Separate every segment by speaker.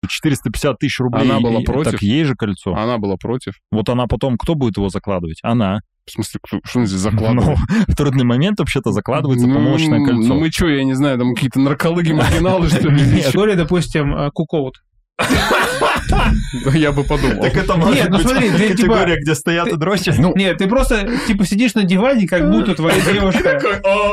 Speaker 1: 450 тысяч рублей.
Speaker 2: Она была против.
Speaker 1: Так ей же кольцо.
Speaker 2: Она была против.
Speaker 1: Вот она потом, кто будет его закладывать? Она.
Speaker 2: В смысле, что здесь закладывать?
Speaker 1: В трудный момент вообще-то закладывается помолвочное кольцо.
Speaker 2: Ну мы что, я не знаю, там какие-то наркологи-маргиналы, что ли?
Speaker 3: История, допустим, куколд.
Speaker 2: Я бы подумал.
Speaker 1: Так это может быть категория, где стоят и дрочат?
Speaker 3: Нет, ты просто, типа, сидишь на диване, как будто твоя девушка...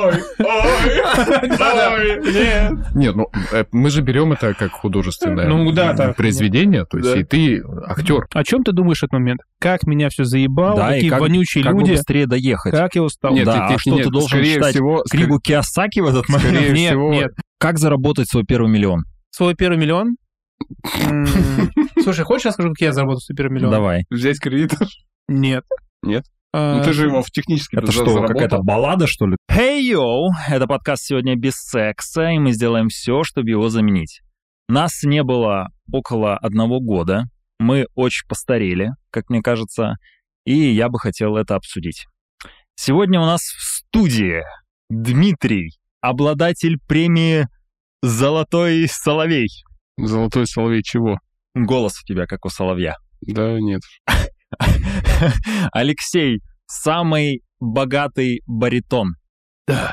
Speaker 2: Нет, ну, мы же берем это как художественное произведение, то есть и ты актер.
Speaker 3: О чем ты думаешь в этот момент? Как меня все заебало, какие вонючие люди.
Speaker 1: Как бы быстрее доехать.
Speaker 3: Как я устал.
Speaker 1: Да, а что ты должен читать книгу Кийосаки в этот момент?
Speaker 3: Нет.
Speaker 1: Как заработать свой первый миллион?
Speaker 3: Свой первый миллион? Слушай, хочешь я скажу, как я заработал свой первый миллион?
Speaker 1: Давай.
Speaker 2: Взять кредит?
Speaker 3: Нет.
Speaker 2: Нет? Ну ты же его технически
Speaker 1: это что, заработал. Какая-то баллада, что ли? Hey, yo! Это подкаст сегодня без секса, и мы сделаем все, чтобы его заменить. Нас не было около 1 года. Мы очень постарели, как мне кажется, и я бы хотел это обсудить. Сегодня у нас в студии Дмитрий, обладатель премии «Золотой соловей».
Speaker 2: Золотой соловей чего?
Speaker 1: Голос у тебя, как у соловья.
Speaker 2: Да, нет.
Speaker 1: Алексей, самый богатый баритон.
Speaker 3: Да.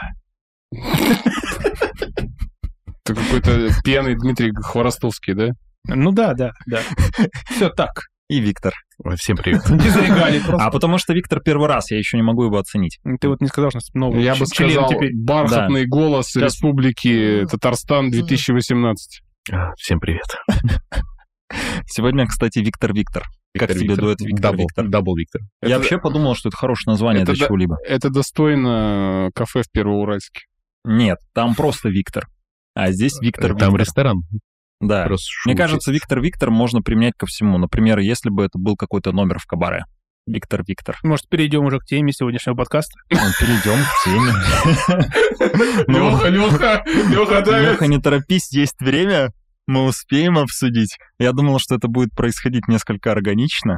Speaker 2: Ты какой-то пьяный Дмитрий Хворостовский, да?
Speaker 3: Ну да. Все так.
Speaker 1: И Виктор.
Speaker 2: Всем привет.
Speaker 1: А потому что Виктор первый раз, я еще не могу его оценить.
Speaker 3: Ты вот не сказал, что новый
Speaker 2: я бы сказал,
Speaker 3: теперь.
Speaker 2: Бархатный голос Республики Татарстан 2018.
Speaker 4: Всем привет.
Speaker 1: Сегодня, кстати, Виктор. Как тебе дуэт Виктор?
Speaker 4: Дабл Виктор.
Speaker 1: Я вообще подумал, что это хорошее название для чего-либо.
Speaker 2: Это достойно кафе в Первоуральске.
Speaker 1: Нет, там просто Виктор. А здесь Виктор.
Speaker 4: Там ресторан.
Speaker 1: Да. Мне кажется, Виктор можно применять ко всему. Например, если бы это был какой-то номер в кабаре. Виктор.
Speaker 3: Может, перейдем уже к теме сегодняшнего подкаста?
Speaker 1: Перейдем к теме. Леха, не торопись, есть время. Мы успеем обсудить. Я думал, что это будет происходить несколько органично.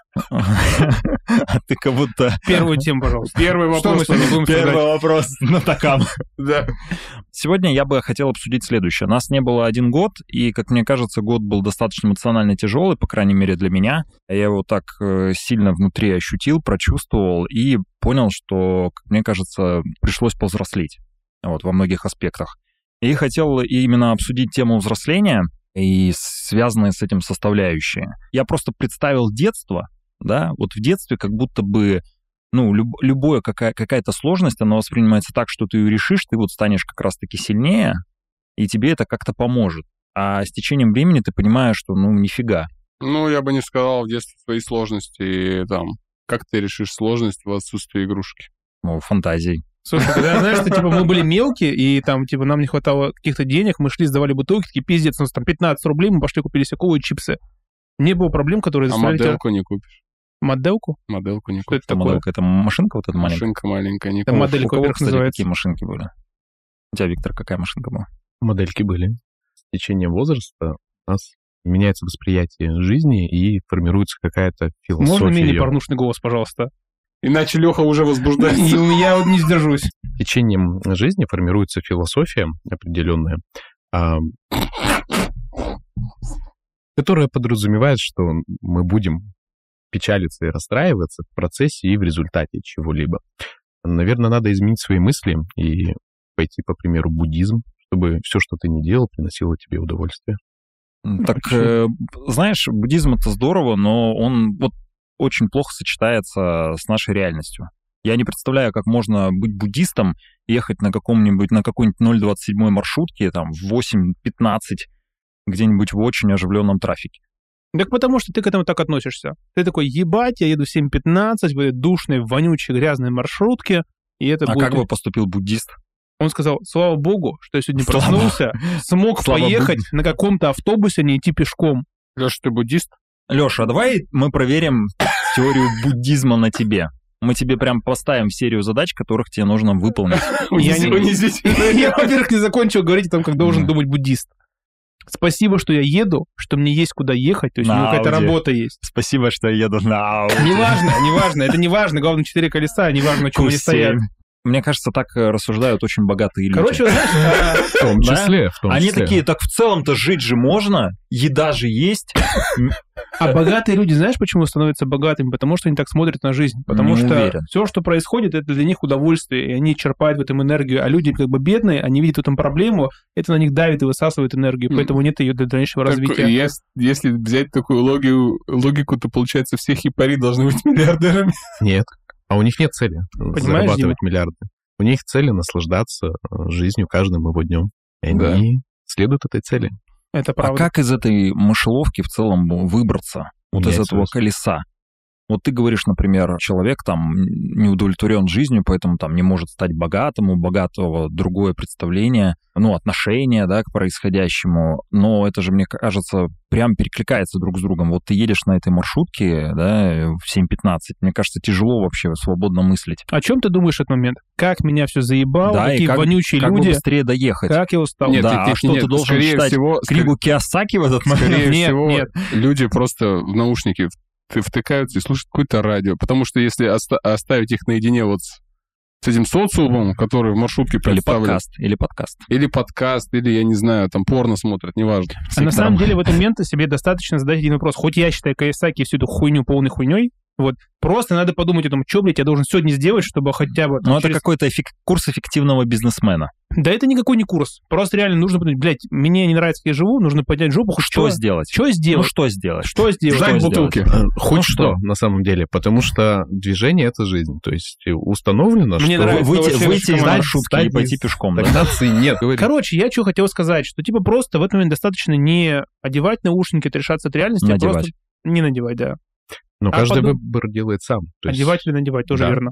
Speaker 1: А ты как будто...
Speaker 3: Первую тему, пожалуйста.
Speaker 2: Первый вопрос.
Speaker 1: Первый вопрос на такам.
Speaker 2: Да.
Speaker 1: Сегодня я бы хотел обсудить следующее. Нас не было 1 год, и, как мне кажется, год был достаточно эмоционально тяжелый, по крайней мере для меня. Я его так сильно внутри ощутил, прочувствовал и понял, что, как мне кажется, пришлось повзрослеть во многих аспектах. И хотел именно обсудить тему взросления и связанные с этим составляющие. Я просто представил детство, да, вот в детстве как будто бы, любая какая-то сложность, она воспринимается так, что ты ее решишь, ты вот станешь как раз-таки сильнее, и тебе это как-то поможет. А с течением времени ты понимаешь, что, нифига.
Speaker 2: Я бы не сказал в детстве свои сложности, как ты решишь сложность в отсутствии игрушки?
Speaker 1: Фантазией.
Speaker 3: Слушай, когда, знаешь, что, мы были мелкие, и нам не хватало каких-то денег, мы шли, сдавали бутылки, такие, пиздец, у нас там 15 рублей, мы пошли купили себе колу и чипсы. Не было проблем, которые заставляли тебя...
Speaker 2: моделку не купишь?
Speaker 3: Моделку?
Speaker 2: Моделку не
Speaker 3: Что
Speaker 2: купишь.
Speaker 3: это такое?
Speaker 1: Моделка, это машинка вот эта маленькая?
Speaker 2: Машинка маленькая, не
Speaker 3: Это
Speaker 2: купишь.
Speaker 3: моделька, во-первых,
Speaker 1: кстати,
Speaker 3: называется.
Speaker 1: какие машинки были? У тебя, Виктор, какая машинка была?
Speaker 4: Модельки были. С течением возраста у нас меняется восприятие жизни и формируется какая-то философия.
Speaker 3: Можно менее порнушный голос, пожалуйста?
Speaker 2: Иначе Леха уже возбуждается.
Speaker 3: И я не сдержусь.
Speaker 4: С течением жизни формируется философия определенная, которая подразумевает, что мы будем печалиться и расстраиваться в процессе и в результате чего-либо. Наверное, надо изменить свои мысли и пойти по примеру буддизм, чтобы все, что ты не делал, приносило тебе удовольствие.
Speaker 1: Так, знаешь, буддизм — это здорово, но он очень плохо сочетается с нашей реальностью. Я не представляю, как можно быть буддистом, ехать на какой-нибудь 0,27 маршрутке, в 8:15, где-нибудь в очень оживленном трафике.
Speaker 3: Так потому что ты к этому так относишься. Ты такой, ебать, я еду 7:15 в этой душной, вонючей, грязной маршрутке, и это будет...
Speaker 1: как бы поступил буддист?
Speaker 3: Он сказал, слава богу, что я сегодня проснулся, смог поехать на каком-то автобусе, а не идти пешком.
Speaker 2: Леша, ты буддист?
Speaker 1: Леша, а давай мы проверим теорию буддизма на тебе. Мы тебе прям поставим серию задач, которых тебе нужно выполнить.
Speaker 3: Я, во-первых, не закончил говорить о том, как должен думать буддист. Спасибо, что я еду, что мне есть куда ехать, то есть у меня какая-то работа есть.
Speaker 1: Спасибо, что я еду на Ауди.
Speaker 3: Неважно, это не важно. Главное, 4 колеса, неважно, на чем они стоят.
Speaker 1: Мне кажется, так рассуждают очень богатые люди.
Speaker 3: Короче, знаешь...
Speaker 2: В том числе.
Speaker 1: Они такие, так в целом-то жить же можно, еда же есть.
Speaker 3: А богатые люди, знаешь, почему становятся богатыми? Потому что они так смотрят на жизнь. Потому что все, что происходит, это для них удовольствие, и они черпают в этом энергию. А люди как бы бедные, они видят в этом проблему, это на них давит и высасывает энергию, поэтому нет ее для дальнейшего развития.
Speaker 2: Если взять такую логику, то, получается, все хипари должны быть миллиардерами.
Speaker 4: Нет. А у них нет цели зарабатывать миллиарды. У них цели наслаждаться жизнью каждым его днем. И они следуют этой цели.
Speaker 3: Это правда.
Speaker 1: А как из этой мышеловки в целом выбраться? Вот из этого колеса? Вот ты говоришь, например, человек там не удовлетворен жизнью, поэтому там не может стать богатым, у богатого другое представление, отношение, да, к происходящему, но это же, мне кажется, прям перекликается друг с другом. Вот ты едешь на этой маршрутке, да, в 7:15, мне кажется, тяжело вообще свободно мыслить.
Speaker 3: О чем ты думаешь в этот момент? Как меня все заебало,
Speaker 1: да,
Speaker 3: какие вонючие
Speaker 1: люди.
Speaker 3: Как
Speaker 1: бы быстрее доехать.
Speaker 3: Как я устал.
Speaker 1: Нет, ты должен читать книгу Кийосаки в этот момент?
Speaker 2: Скорее всего, люди просто в наушники втыкаются и слушают какое-то радио. Потому что если оставить их наедине вот с этим социумом, который в маршрутке представлен...
Speaker 1: Или подкаст.
Speaker 2: Или, я не знаю, там порно смотрят, неважно.
Speaker 3: А на самом деле в этот момент себе достаточно задать один вопрос. Хоть я считаю Кийосаки всю эту хуйню полной хуйней, вот, просто надо подумать о том, что, блядь, я должен сегодня сделать, чтобы хотя бы...
Speaker 1: это какой-то курс эффективного бизнесмена.
Speaker 3: Да это никакой не курс. Просто реально нужно подумать, блядь, мне не нравится, как я живу, нужно поднять жопу.
Speaker 1: Что сделать?
Speaker 3: Что сделать?
Speaker 1: Что сделать?
Speaker 3: Ждать
Speaker 2: бутылки.
Speaker 4: Хоть что, на самом деле. Потому что движение — это жизнь. То есть установлено,
Speaker 3: мне
Speaker 4: что...
Speaker 1: Выйти из маршрутки и пойти пешком, да?
Speaker 4: Стагнации нет.
Speaker 3: Короче, я что хотел сказать, что типа просто в этот момент достаточно не одевать наушники, отрешаться от реальности, а просто не надевать, да.
Speaker 4: Но каждый выбор делает сам.
Speaker 3: Одевать или надевать, тоже верно.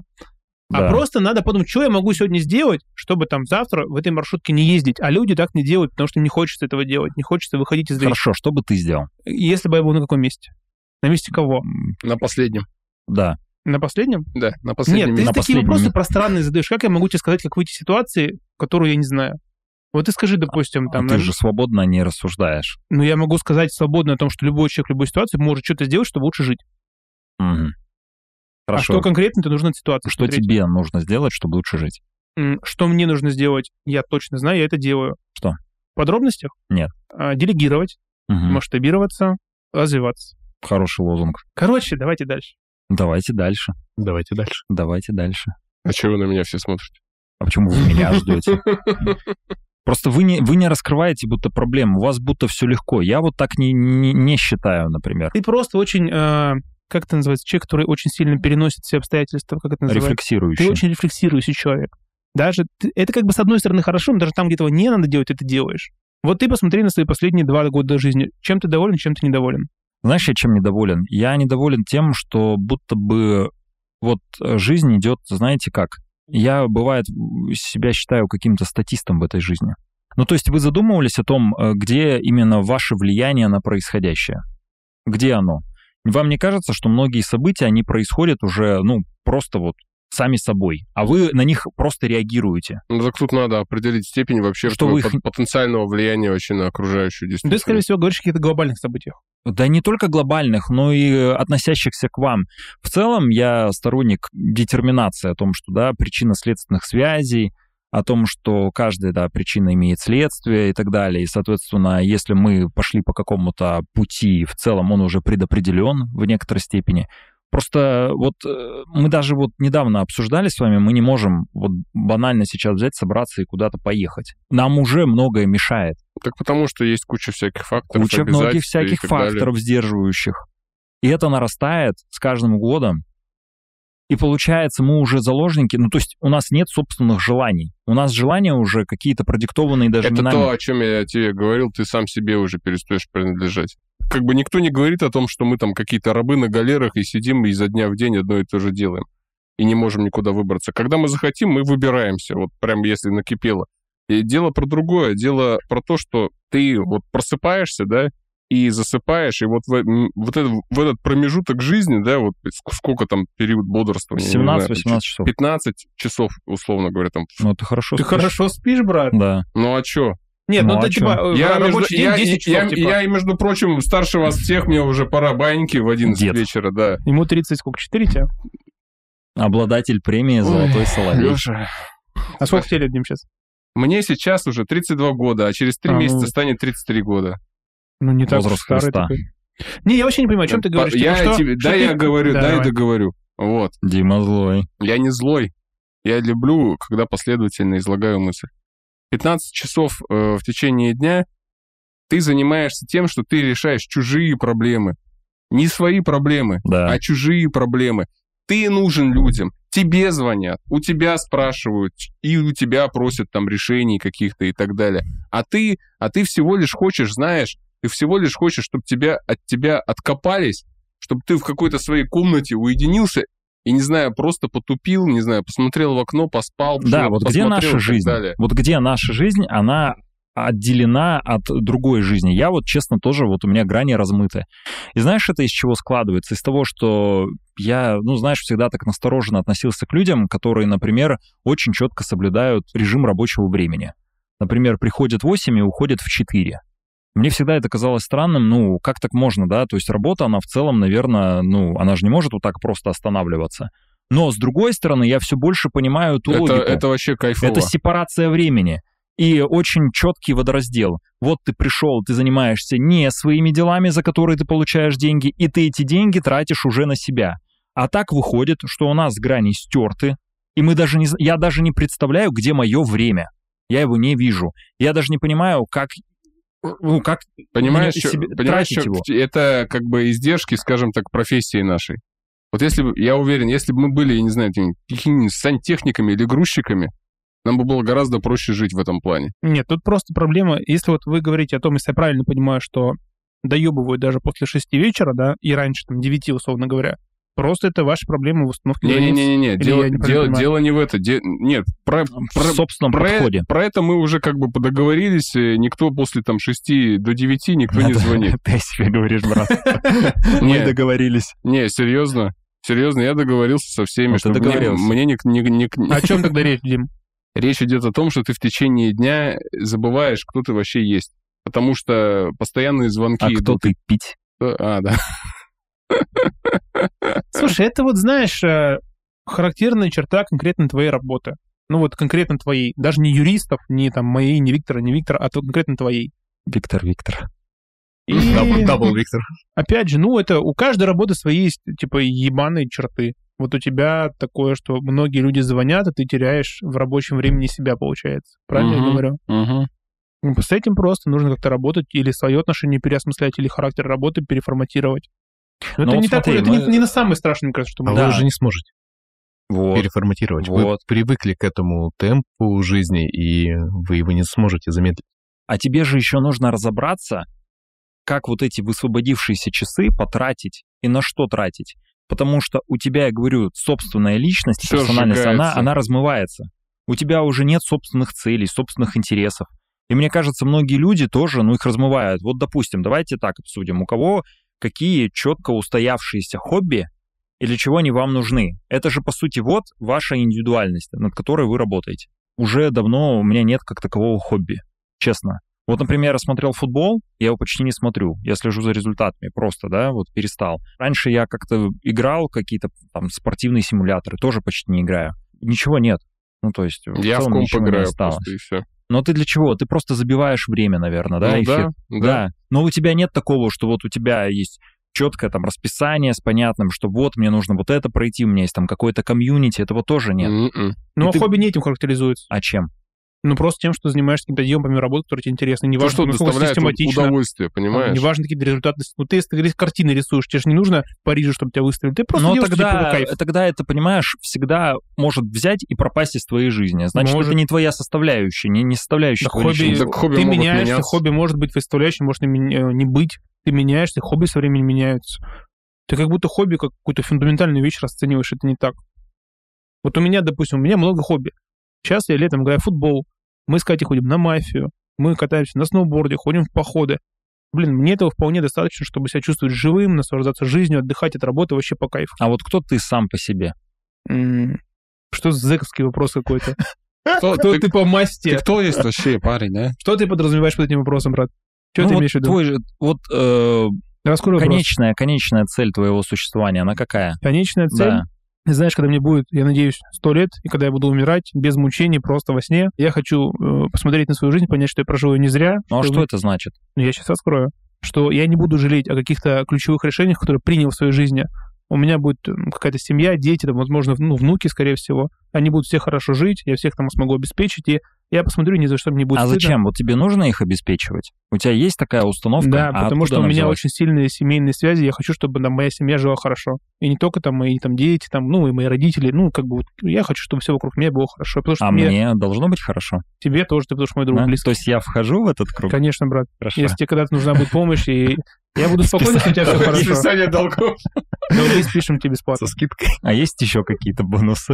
Speaker 3: А просто надо подумать, что я могу сегодня сделать, чтобы там завтра в этой маршрутке не ездить. А люди так не делают, потому что им не хочется этого делать, не хочется выходить из рейса.
Speaker 1: Хорошо, что бы ты сделал?
Speaker 3: Если бы я был на каком месте? На месте кого?
Speaker 2: На последнем.
Speaker 1: Да.
Speaker 3: На последнем?
Speaker 2: Да, на последнем.
Speaker 3: Нет, ты такие вопросы пространные задаешь. Как я могу тебе сказать, как выйти из ситуации, которую я не знаю? Вот ты скажи, допустим, там...
Speaker 1: Ты же свободно не рассуждаешь.
Speaker 3: Я могу сказать свободно о том, что любой человек в любой ситуации может что-то сделать, чтобы лучше жить.
Speaker 1: Угу. Хорошо.
Speaker 3: А что конкретно-то нужно от ситуации?
Speaker 1: Что тебе нужно сделать, чтобы лучше жить?
Speaker 3: Что мне нужно сделать, я точно знаю, я это делаю.
Speaker 1: Что?
Speaker 3: В подробностях?
Speaker 1: Нет.
Speaker 3: Делегировать, масштабироваться, развиваться.
Speaker 1: Хороший лозунг.
Speaker 3: Короче, давайте дальше.
Speaker 1: Давайте дальше.
Speaker 2: А чего вы на меня все смотрите?
Speaker 1: А почему вы меня ждете? Просто вы не раскрываете будто проблему, у вас будто все легко. Я вот так не считаю, например.
Speaker 3: Ты просто очень, как это называется, человек, который очень сильно переносит все обстоятельства, как это называется?
Speaker 1: Рефлексирующий.
Speaker 3: Ты очень рефлексирующий человек. Даже это как бы с одной стороны хорошо, но даже там, где этого не надо делать, ты это делаешь. Вот ты посмотри на свои последние 2 года жизни. Чем ты доволен, чем ты недоволен?
Speaker 1: Знаешь, я чем недоволен? Я недоволен тем, что будто бы вот жизнь идет, знаете как? Я, бывает, себя считаю каким-то статистом в этой жизни. То есть вы задумывались о том, где именно ваше влияние на происходящее? Где оно? Вам не кажется, что многие события, они происходят уже, просто вот сами собой, а вы на них просто реагируете?
Speaker 2: Так тут надо определить степень вообще потенциального влияния вообще на окружающую действительность.
Speaker 3: Ты, скорее всего, говоришь о каких-то глобальных событиях.
Speaker 1: Да не только глобальных, но и относящихся к вам. В целом я сторонник детерминации о том, что, да, причинно-следственных связей, о том, что каждая, да, причина имеет следствие и так далее. И, соответственно, если мы пошли по какому-то пути, в целом он уже предопределен в некоторой степени. Просто вот мы даже вот недавно обсуждали с вами, мы не можем вот банально сейчас взять, собраться и куда-то поехать. Нам уже многое мешает.
Speaker 2: Так потому что есть куча всяких факторов.
Speaker 1: Куча многих всяких факторов сдерживающих. И это нарастает с каждым годом. И получается, мы уже заложники, то есть у нас нет собственных желаний. У нас желания уже какие-то продиктованные даже
Speaker 2: это
Speaker 1: нами.
Speaker 2: То, о чем я тебе говорил, ты сам себе уже перестаешь принадлежать. Как бы никто не говорит о том, что мы там какие-то рабы на галерах и сидим и изо дня в день одно и то же делаем. И не можем никуда выбраться. Когда мы захотим, мы выбираемся. Вот прям если накипело. И дело про другое. Дело про то, что ты вот просыпаешься, да, и засыпаешь, и вот в этот промежуток жизни, да, вот сколько там период бодрствования?
Speaker 1: 17-18 часов.
Speaker 2: 15 часов, условно говоря, там.
Speaker 1: Ты хорошо
Speaker 3: спишь. Ты хорошо спишь, брат?
Speaker 1: Да.
Speaker 2: А что?
Speaker 3: Нет, это типа рабочий день 10 часов,
Speaker 2: я, между прочим, старше вас всех, мне уже пора баньки в 11 вечера, да.
Speaker 3: Ему 30, сколько, 4 тебе?
Speaker 1: Обладатель премии «Золотой соловей».
Speaker 2: Леша.
Speaker 3: А сколько тебе лет, Дим, сейчас?
Speaker 2: Мне сейчас уже 32 года, а через 3 месяца станет 33 года.
Speaker 3: Ну, не так уж
Speaker 1: Возраст
Speaker 3: старый
Speaker 1: Христа.
Speaker 3: такой. Не, я вообще не понимаю, о чем ты говоришь.
Speaker 2: Я договорю. Вот.
Speaker 1: Дима злой.
Speaker 2: Я не злой. Я люблю, когда последовательно излагаю мысль. 15 часов в течение дня ты занимаешься тем, что ты решаешь чужие проблемы. Не свои проблемы, а чужие проблемы. Ты нужен людям. Тебе звонят, у тебя спрашивают, и у тебя просят там решений каких-то и так далее. А ты всего лишь хочешь, знаешь, ты всего лишь хочешь, чтобы от тебя откопались, чтобы ты в какой-то своей комнате уединился и, не знаю, просто потупил, не знаю, посмотрел в окно, поспал.
Speaker 1: Да, вот где наша жизнь? Вот где наша жизнь, она отделена от другой жизни. Я вот, честно, тоже, вот у меня грани размыты. И знаешь, это из чего складывается? Из того, что я, всегда так настороженно относился к людям, которые, например, очень четко соблюдают режим рабочего времени. Например, приходят в 8 и уходят в 4. Мне всегда это казалось странным, как так можно, да? То есть работа, она в целом, наверное, она же не может вот так просто останавливаться. Но, с другой стороны, я все больше понимаю эту логику.
Speaker 2: Это вообще кайфово.
Speaker 1: Это сепарация времени. И очень четкий водораздел. Вот ты пришел, ты занимаешься не своими делами, за которые ты получаешь деньги, и ты эти деньги тратишь уже на себя. А так выходит, что у нас грани стерты, и я даже не представляю, где мое время. Я его не вижу. Я даже не понимаю, как
Speaker 2: понимаешь,
Speaker 1: тратить его.
Speaker 2: Это как бы издержки, скажем так, профессии нашей. Вот я уверен, если бы мы были, я не знаю, какими-нибудь сантехниками или грузчиками, нам бы было гораздо проще жить в этом плане.
Speaker 3: Нет, тут просто проблема, если вот вы говорите о том, если я правильно понимаю, что доебывают даже после 6 вечера, да, и раньше, 9, условно говоря, просто это ваша проблема в установке границ.
Speaker 2: Не-не-не, дело не в этом. Нет,
Speaker 1: в собственном подходе.
Speaker 2: Про это мы уже как бы договорились, никто после 6 до 9 никто не звонит.
Speaker 1: Ты о себе говоришь, брат. Мы договорились.
Speaker 2: Не, серьезно, я договорился со всеми, что мне не...
Speaker 3: О чем тогда речь, Дим?
Speaker 2: Речь идет о том, что ты в течение дня забываешь, кто ты вообще есть. Потому что постоянные звонки...
Speaker 1: А кто ты пить?
Speaker 2: Да.
Speaker 3: Слушай, это вот, знаешь, характерная черта конкретно твоей работы. Конкретно твоей. Даже не юристов, не моей, не Виктора, а то конкретно твоей.
Speaker 1: Виктор.
Speaker 3: И...
Speaker 4: Дабл Виктор.
Speaker 3: Опять же, это у каждой работы свои есть, ебаные черты. Вот у тебя такое, что многие люди звонят, а ты теряешь в рабочем времени себя, получается. Правильно я говорю? С этим просто нужно как-то работать, или свои отношения переосмыслять, или характер работы переформатировать. Но это не на самое страшное, мне кажется, что мы...
Speaker 4: вы уже не сможете переформатировать. Вы привыкли к этому темпу жизни, и вы его не сможете замедлить.
Speaker 1: А тебе же еще нужно разобраться, как вот эти высвободившиеся часы потратить и на что тратить. Потому что у тебя, я говорю, собственная личность, персональность, она размывается. У тебя уже нет собственных целей, собственных интересов. И мне кажется, многие люди тоже, их размывают. Вот, допустим, давайте так обсудим. У кого какие четко устоявшиеся хобби и для чего они вам нужны? Это же, по сути, вот ваша индивидуальность, над которой вы работаете. Уже давно у меня нет как такового хобби, честно. Вот, например, я смотрел футбол, я его почти не смотрю. Я слежу за результатами, просто, перестал. Раньше я как-то играл какие-то спортивные симуляторы, тоже почти не играю. Ничего нет. То есть
Speaker 2: я в комп играю просто, и все.
Speaker 1: Но ты для чего? Ты просто забиваешь время, наверное, да? Да. Но у тебя нет такого, что вот у тебя есть четкое расписание с понятным, что вот мне нужно вот это пройти, у меня есть какое-то комьюнити, этого тоже нет.
Speaker 3: Но хобби не этим характеризуется.
Speaker 1: А чем?
Speaker 3: Просто тем, что занимаешься каким-то делом помимо работы, который тебе интересно. Не важно, насколько систематично.
Speaker 2: Удовольствие, понимаешь?
Speaker 3: Не важно, какие результаты. Ты, если картины рисуешь, тебе же не нужно в Париже, чтобы тебя выставили. Ты просто делаешь кайф.
Speaker 1: Тогда это, понимаешь, всегда может взять и пропасть из твоей жизни. Значит, это не твоя составляющая, не составляющая твоей личности.
Speaker 3: Ты меняешься, хобби может быть составляющей, может не быть. Ты меняешься, хобби со временем меняются. Ты как будто хобби, как какую-то фундаментальную вещь расцениваешь, это не так. Вот у меня, допустим, много хобби. Сейчас я летом играю в футбол, мы с Катей ходим на мафию, мы катаемся на сноуборде, ходим в походы. Мне этого вполне достаточно, чтобы себя чувствовать живым, наслаждаться жизнью, отдыхать от работы вообще по кайфу.
Speaker 1: А вот кто ты сам по себе?
Speaker 3: Что за зэковский вопрос какой-то? Кто ты по масти?
Speaker 2: Ты кто есть вообще, парень, да?
Speaker 3: Что ты подразумеваешь под этим вопросом, брат? Что ты имеешь в виду?
Speaker 1: Конечная цель твоего существования, она какая?
Speaker 3: Конечная цель?
Speaker 1: Да.
Speaker 3: Знаешь, когда мне будет, я надеюсь, 100 лет, и когда я буду умирать без мучений, просто во сне, я хочу посмотреть на свою жизнь, понять, что я прожил ее не зря.
Speaker 1: Ну а что это значит?
Speaker 3: Ну, я сейчас раскрою. Что я не буду жалеть о каких-то ключевых решениях, которые принял в своей жизни. У меня будет какая-то семья, дети, там, возможно, внуки, скорее всего. Они будут все хорошо жить, я всех там смогу обеспечить, и я посмотрю, ни за что мне будет стыдно.
Speaker 1: Зачем? Вот тебе нужно их обеспечивать? У тебя есть такая установка?
Speaker 3: Да, потому что у меня очень сильные семейные связи, я хочу, чтобы там моя семья жила хорошо. И не только там мои там дети, там, ну, и мои родители, ну, как бы вот, я хочу, чтобы все вокруг меня было хорошо. Потому что
Speaker 1: мне должно быть хорошо?
Speaker 3: Тебе тоже, ты потому что мой друг близкий.
Speaker 1: То есть я вхожу в этот круг?
Speaker 3: Конечно, брат.
Speaker 1: Хорошо.
Speaker 3: Если тебе когда-то нужна будет помощь, и я буду спокоен, если у тебя все хорошо.
Speaker 2: Списание долгов.
Speaker 3: Долги спишем тебе бесплатно.
Speaker 1: Со скидкой. А есть еще какие-то бонусы?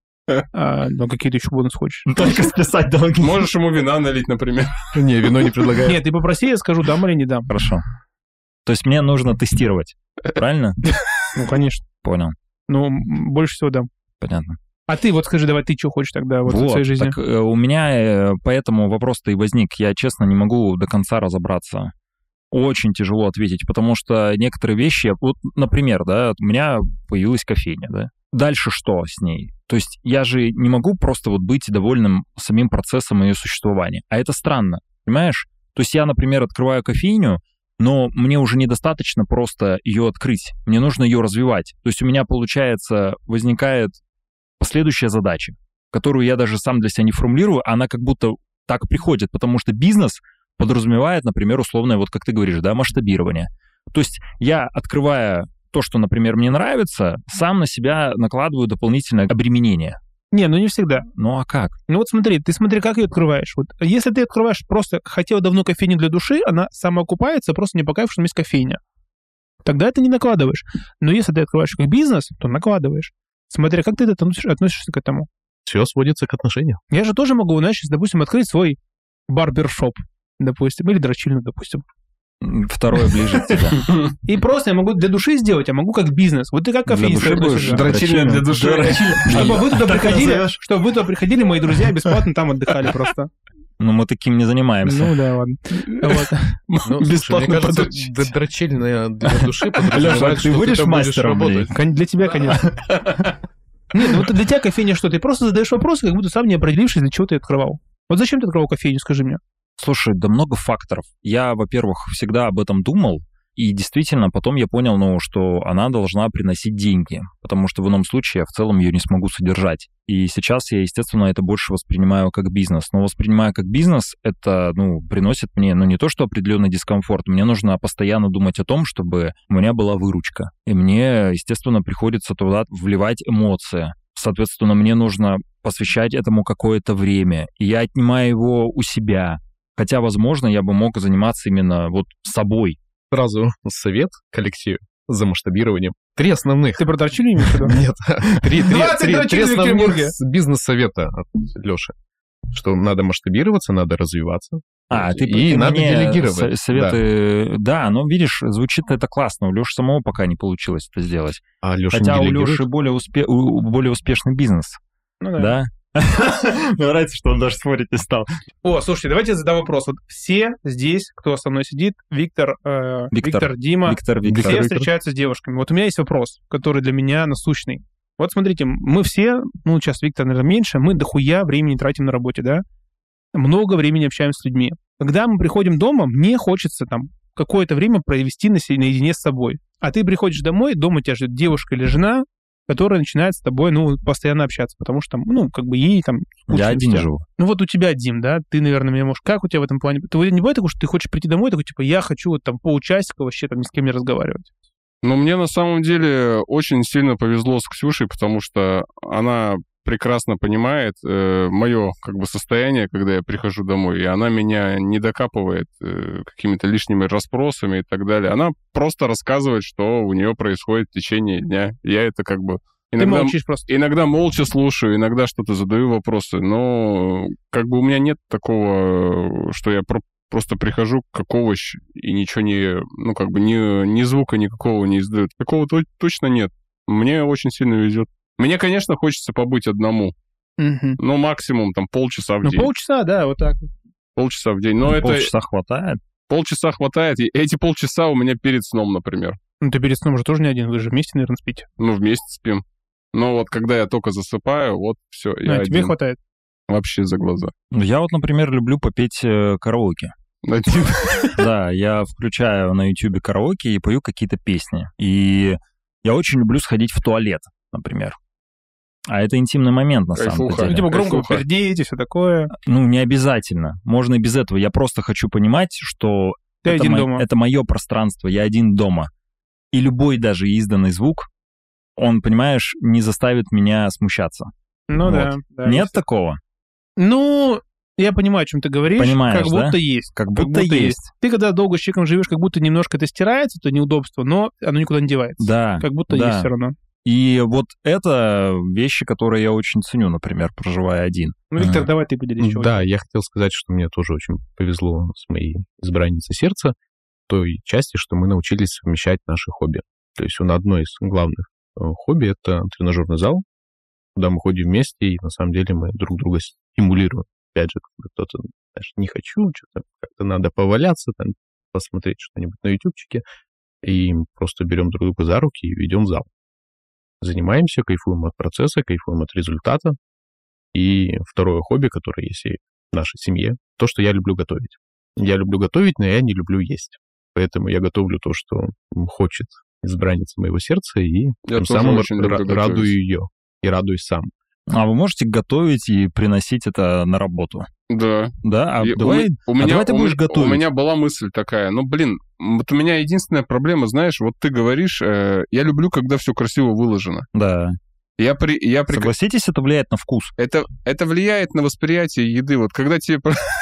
Speaker 3: Ну, какие-то еще бонусы хочешь?
Speaker 1: Только списать долги.
Speaker 2: Можешь ему вина налить, например.
Speaker 4: Не, вино не предлагаю.
Speaker 3: Нет, ты попроси, я скажу, дам или не дам.
Speaker 1: Хорошо. То есть мне нужно тестировать, правильно?
Speaker 3: Ну, конечно.
Speaker 1: Понял.
Speaker 3: Ну, больше всего дам.
Speaker 1: Понятно.
Speaker 3: А ты вот скажи, давай, ты что хочешь тогда вот в своей жизни?
Speaker 1: Так у меня поэтому вопрос-то и возник. Я, честно, не могу до конца разобраться. Очень тяжело ответить, потому что некоторые вещи... Вот, например, да, у меня появилась кофейня, да? Дальше что с ней? То есть я же не могу просто вот быть довольным самим процессом ее существования. А это странно, понимаешь? То есть я, например, открываю кофейню, но мне уже недостаточно просто ее открыть. Мне нужно ее развивать. То есть у меня, получается, возникает последующая задача, которую я даже сам для себя не формулирую, она как будто так приходит, потому что бизнес подразумевает, например, условное, вот как ты говоришь, да, масштабирование. То есть я, открывая то, что, например, мне нравится, сам на себя накладываю дополнительное обременение.
Speaker 3: Не, ну не всегда.
Speaker 1: Ну а как?
Speaker 3: Ну вот смотри, как ее открываешь. Вот если ты открываешь просто, хотел давно кофейню для души, она самоокупается, просто не по кайфу, что там есть кофейня. Тогда это не накладываешь. Но если ты открываешь как бизнес, то накладываешь. Смотря как ты относишься к этому.
Speaker 4: Все сводится к отношениям.
Speaker 3: Я же тоже могу, знаешь, допустим, открыть свой барбершоп, допустим, или дрочильную, допустим.
Speaker 1: Второе ближе к тебе.
Speaker 3: И просто я могу для души сделать, я могу как бизнес. Вот ты как кофейнист относишься.
Speaker 2: Дрочильная для души.
Speaker 3: Чтобы вы туда приходили, мои друзья, бесплатно там отдыхали просто.
Speaker 1: Ну, мы таким не занимаемся.
Speaker 3: Ну, да, ладно.
Speaker 4: Бесплатно подруч. Дрочильная для души подразумевает,
Speaker 1: ты будешь мастером работать.
Speaker 3: Для тебя, конечно. Нет, ну вот для тебя кофейня что? Ты просто задаешь вопросы, как будто сам не определившись, для чего ты открывал. Вот зачем ты открывал кофейню, скажи мне?
Speaker 1: Слушай, да много факторов. Я, во-первых, всегда об этом думал, и действительно потом я понял, ну, что она должна приносить деньги, потому что в ином случае я в целом ее не смогу содержать. И сейчас я, естественно, это больше воспринимаю как бизнес. Но воспринимая как бизнес, это, ну, приносит мне, ну, не то, что определенный дискомфорт, мне нужно постоянно думать о том, чтобы у меня была выручка. И мне, естественно, приходится туда вливать эмоции. Соответственно, мне нужно посвящать этому какое-то время, и я отнимаю его у себя. Хотя, возможно, я бы мог заниматься именно вот собой.
Speaker 4: Сразу совет коллективу за масштабированием. 3 основных.
Speaker 3: Ты про дрочильню имеешь в виду?
Speaker 4: Нет. 3 основных
Speaker 3: в
Speaker 4: бизнес-совета от Лёши. Что надо масштабироваться, надо развиваться.
Speaker 1: И
Speaker 4: надо делегировать.
Speaker 1: Советы, да, но видишь, звучит это классно. У Лёши самого пока не получилось это сделать.
Speaker 4: А Лёша
Speaker 1: Хотя у Лёши более успешный бизнес.
Speaker 3: Ну
Speaker 1: да. Мне нравится, что он даже спорить не стал.
Speaker 3: О, слушайте, давайте я задам вопрос. Вот все здесь, кто со мной сидит, Виктор, Дима, все встречаются с девушками. Вот у меня есть вопрос, который для меня насущный. Вот смотрите, мы все, ну, сейчас Виктор, наверное, меньше, мы дохуя времени тратим на работе, да? Много времени общаемся с людьми. Когда мы приходим дома, мне хочется там какое-то время провести наедине с собой. А ты приходишь домой, дома тебя ждет девушка или жена, которая начинает с тобой, ну, постоянно общаться, потому что, ну, как бы ей там...
Speaker 1: Я один живу.
Speaker 3: Ну, вот у тебя, Дим, да, ты, наверное, меня можешь... Как у тебя в этом плане? Ты не бывает такого, что ты хочешь прийти домой, такой, типа, я хочу вот там полчасика вообще там ни с кем не разговаривать?
Speaker 2: Ну, мне на самом деле очень сильно повезло с Ксюшей, потому что она прекрасно понимает мое как бы состояние, когда я прихожу домой, и она меня не докапывает какими-то лишними расспросами и так далее. Она просто рассказывает, что у нее происходит в течение дня. Я это как бы иногда молча слушаю, иногда что-то задаю вопросы, но как бы у меня нет такого, что я просто прихожу как овощ и ничего не, ну как бы ни звука никакого не издает. Такого точно нет. Мне очень сильно везет. Мне, конечно, хочется побыть одному. Но максимум там полчаса в день.
Speaker 3: Ну, полчаса, да, вот так.
Speaker 2: Полчаса в день. Но это...
Speaker 1: Полчаса хватает?
Speaker 2: Полчаса хватает. И эти полчаса у меня перед сном, например.
Speaker 3: Ну, ты перед сном уже тоже не один, вы же вместе, наверное, спите.
Speaker 2: Ну, вместе спим. Но вот когда я только засыпаю, вот все, я один.
Speaker 3: Тебе хватает?
Speaker 2: Вообще за глаза.
Speaker 1: Я вот, например, люблю попеть караоке.
Speaker 2: Один.
Speaker 1: Да, я включаю на YouTube караоке и пою какие-то песни. И я очень люблю сходить в туалет, например. А это интимный момент, на самом деле.
Speaker 3: Ну, типа громко пердеете, все такое.
Speaker 1: Ну, не обязательно. Можно и без этого. Я просто хочу понимать, что это мое пространство, я один дома. И любой даже изданный звук, он, понимаешь, не заставит меня смущаться.
Speaker 3: Ну вот. Да.
Speaker 1: Нет такого?
Speaker 3: Ну, я понимаю, о чем ты говоришь.
Speaker 1: Понимаешь,
Speaker 3: как будто есть.
Speaker 1: Как будто есть.
Speaker 3: Ты когда долго с человеком живешь, как будто немножко это стирается, это неудобство, но оно никуда не девается.
Speaker 1: Да.
Speaker 3: Как будто есть все равно.
Speaker 1: И вот это вещи, которые я очень ценю, например, проживая один.
Speaker 3: Ну, Виктор, давай ты поделись.
Speaker 4: Да, я хотел сказать, что мне тоже очень повезло с моей избранницей сердца в той части, что мы научились совмещать наши хобби. То есть одно из главных хобби — это тренажерный зал, куда мы ходим вместе, и на самом деле мы друг друга стимулируем. Опять же, кто-то, знаешь, не хочу, что-то как-то надо поваляться, там, посмотреть что-нибудь на ютубчике, и просто берем друг друга за руки и ведем в зал. Занимаемся, кайфуем от процесса, кайфуем от результата. И второе хобби, которое есть и в нашей семье, то, что я люблю готовить. Я люблю готовить, но я не люблю есть. Поэтому я готовлю то, что хочет избранница моего сердца, и тем самым радую ее и радуюсь сам.
Speaker 1: А вы можете готовить и приносить это на работу?
Speaker 2: Да.
Speaker 1: Да? Давай ты будешь готовить.
Speaker 2: У меня была мысль такая, вот у меня единственная проблема, знаешь, вот ты говоришь, я люблю, когда все красиво выложено.
Speaker 1: Да. Согласитесь, это влияет на вкус.
Speaker 2: Это влияет на восприятие еды. Вот когда тебе...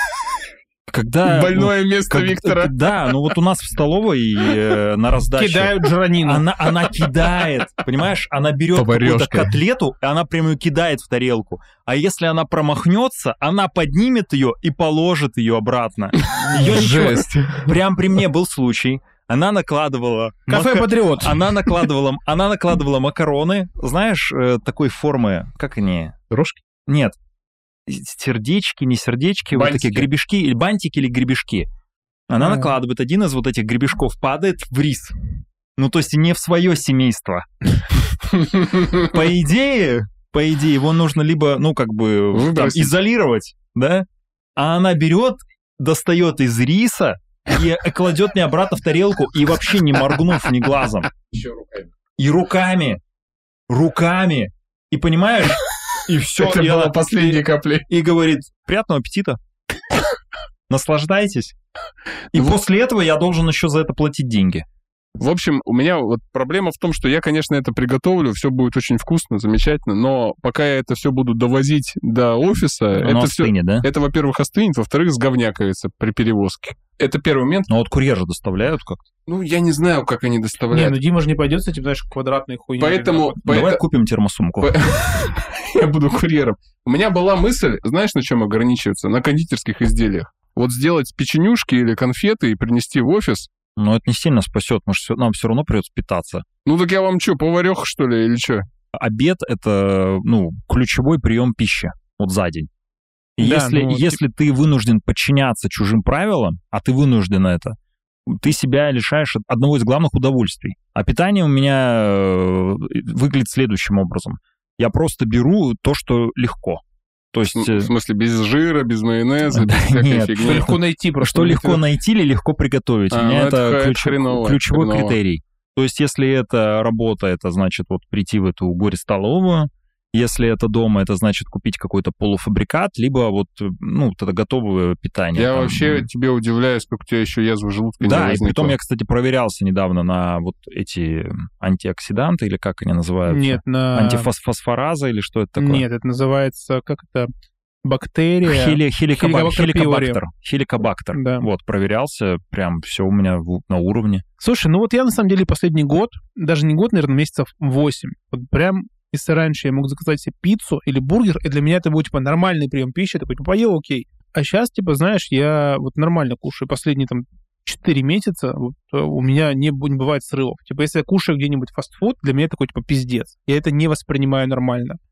Speaker 1: Больное
Speaker 2: место Виктора.
Speaker 1: Да, ну вот у нас в столовой на раздаче...
Speaker 3: Кидают жранину.
Speaker 1: Она кидает, понимаешь? Она берет какую-то котлету, и она прямо ее кидает в тарелку. А если она промахнется, она поднимет ее и положит ее обратно.
Speaker 4: Жесть.
Speaker 1: Прям при мне был случай. Она накладывала...
Speaker 3: Кафе «Патриот».
Speaker 1: Она накладывала макароны, знаешь, такой формы, как они?
Speaker 4: Рожки?
Speaker 1: Нет. Сердечки, не сердечки, вот такие гребешки, или бантики, или гребешки. Она накладывает, один из вот этих гребешков падает в рис. Ну, то есть не в свое семейство. По идее, его нужно либо, изолировать, да? А она берет, достает из риса и кладет мне обратно в тарелку, и вообще не моргнув ни глазом.
Speaker 2: Еще руками.
Speaker 1: И руками. И понимаешь... И все.
Speaker 2: Это была последняя капля.
Speaker 1: И говорит, приятного аппетита. Наслаждайтесь. И после этого я должен еще за это платить деньги.
Speaker 2: В общем, у меня вот проблема в том, что я, конечно, это приготовлю, все будет очень вкусно, замечательно, но пока я это все буду довозить до офиса, это
Speaker 1: остынет, да?
Speaker 2: Это, во-первых, остынет, во-вторых, сговнякается при перевозке. Это первый момент.
Speaker 1: Ну вот курьеры доставляют как-то.
Speaker 2: Ну, я не знаю, как они доставляют.
Speaker 3: Не, Дима же не пойдет с этим, знаешь, квадратной хуйней.
Speaker 2: Поэтому...
Speaker 1: Давай купим термосумку.
Speaker 2: Я буду курьером. У меня была мысль, знаешь, на чем ограничиваться? На кондитерских изделиях. Вот сделать печенюшки или конфеты и принести в офис.
Speaker 1: Но это не сильно спасет, нам все равно придется питаться.
Speaker 2: Ну так я вам что, поварех, что ли, или что?
Speaker 1: Обед — это, ключевой прием пищи вот за день. И
Speaker 3: да,
Speaker 1: если ты вынужден подчиняться чужим правилам, а ты вынужден это, ты себя лишаешь одного из главных удовольствий. А питание у меня выглядит следующим образом. Я просто беру то, что легко. То есть...
Speaker 2: В смысле, без жира, без майонеза, без всякой фигни?
Speaker 3: Что легко найти просто.
Speaker 1: Что легко найти или легко приготовить. У меня это ключевой критерий. То есть, если это работа, это значит вот прийти в эту горе-столовую. Если это дома, это значит купить какой-то полуфабрикат, либо вот, это готовое питание.
Speaker 2: Я вообще тебе удивляюсь, как у тебя еще язва желудка не возникла.
Speaker 1: Да, и притом я, кстати, проверялся недавно на вот эти антиоксиданты, или как они называются?
Speaker 3: Нет, на...
Speaker 1: Антифосфораза, или что это такое?
Speaker 3: Нет, это называется, как это... Бактерия.
Speaker 1: Хеликобактер. Да. Вот, проверялся, прям все у меня на уровне.
Speaker 3: Слушай, вот я на самом деле последний год, даже не год, наверное, месяцев 8, вот прям, если раньше я мог заказать себе пиццу или бургер, и для меня это был, нормальный прием пищи, такой, поел, окей. А сейчас, знаешь, я вот нормально кушаю. Последние, 4 месяца у меня не бывает срывов. Если я кушаю где-нибудь фастфуд, для меня это такой, пиздец. Я это не воспринимаю нормально.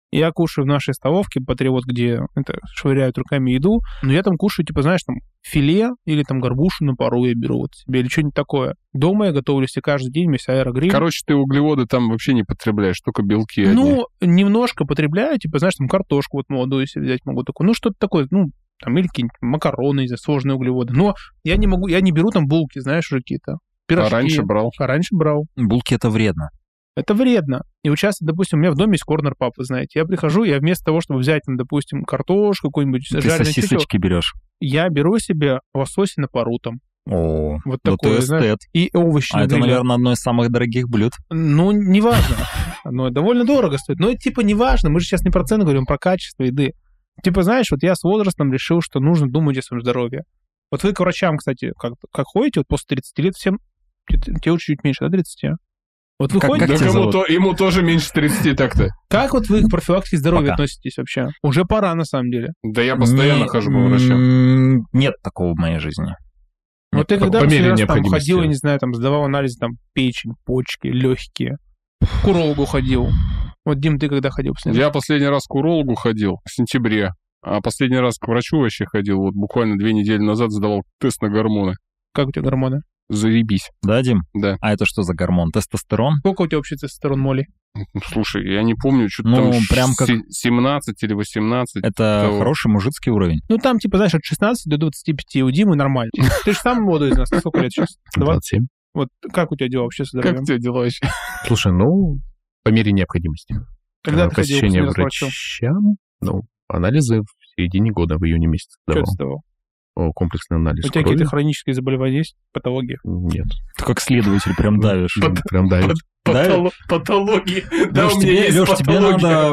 Speaker 3: Я кушаю в нашей столовке, вот где швыряют руками еду, но я там кушаю, типа, знаешь, там филе или там горбушу на пару я беру вот себе, или что-нибудь такое. Дома я готовлю себе каждый день, у меня есть аэрогриль.
Speaker 2: Короче, ты углеводы там вообще не потребляешь, только белки одни.
Speaker 3: Ну, немножко потребляю, типа, знаешь, там картошку вот молодую себе взять могу такую, ну, что-то такое, ну, там, или какие-нибудь макароны, сложные углеводы. Но я не беру там булки, знаешь, уже какие-то пирожки.
Speaker 2: А раньше брал.
Speaker 1: Булки — это вредно.
Speaker 3: Это вредно. И вот сейчас, допустим, у меня в доме есть корнер папы, знаете. Я прихожу, я вместо того, чтобы взять, там, допустим, картошку какую-нибудь, жареную
Speaker 1: сосисочки берешь.
Speaker 3: Я беру себе лосось на пару там.
Speaker 1: О,
Speaker 3: вот такое, знаешь, и овощи.
Speaker 1: А это, наверное, одно из самых дорогих блюд.
Speaker 3: Ну, неважно. Оно довольно дорого стоит. Но это, типа, неважно. Мы же сейчас не про цены говорим, про качество еды. Типа, знаешь, вот я с возрастом решил, что нужно думать о своем здоровье. Вот вы к врачам, кстати, как ходите, вот после 30 лет всем, тебе уже чуть меньше, да, 30? Вот вы ходите...
Speaker 2: Ему тоже меньше 30 так-то.
Speaker 3: Как вот вы к профилактике здоровья относитесь вообще? Уже пора, на самом деле.
Speaker 2: Да я постоянно хожу по врачам.
Speaker 1: Нет такого в моей жизни.
Speaker 3: Вот ты когда последний раз там ходил, я не знаю, там сдавал анализы, там печень, почки, легкие, к урологу ходил. Вот, Дим, ты когда ходил последний раз?
Speaker 2: Я последний раз к урологу ходил в сентябре, а последний раз к врачу вообще ходил. Вот буквально 2 недели назад сдавал тест на гормоны.
Speaker 3: Как у тебя гормоны?
Speaker 2: Заебись.
Speaker 1: Да, Дим?
Speaker 2: Да.
Speaker 1: А это что за гормон? Тестостерон?
Speaker 3: Сколько у тебя вообще тестостерон, Моли?
Speaker 2: Слушай, я не помню, что-то там
Speaker 1: прям как...
Speaker 2: 17 или 18.
Speaker 1: Это хороший мужицкий уровень.
Speaker 3: Ну, там, типа, знаешь, от 16 до 25 у Димы нормально. Ты же самый молодой из нас. Сколько лет сейчас?
Speaker 4: 27.
Speaker 3: Вот как у тебя дела вообще с здоровьем?
Speaker 2: Как у тебя дела вообще?
Speaker 4: Слушай, по мере необходимости.
Speaker 3: Когда ты
Speaker 4: посещение врачам, анализы в середине года, в июне месяце
Speaker 3: сдавал. Что ты сдавал?
Speaker 4: Комплексный анализ
Speaker 3: У тебя какие-то хронические заболевания есть? Патологии?
Speaker 4: Нет.
Speaker 1: Ты как следователь прям давишь.
Speaker 4: Прям давишь.
Speaker 2: Патологии. Да, у меня есть
Speaker 1: Лёш, тебе надо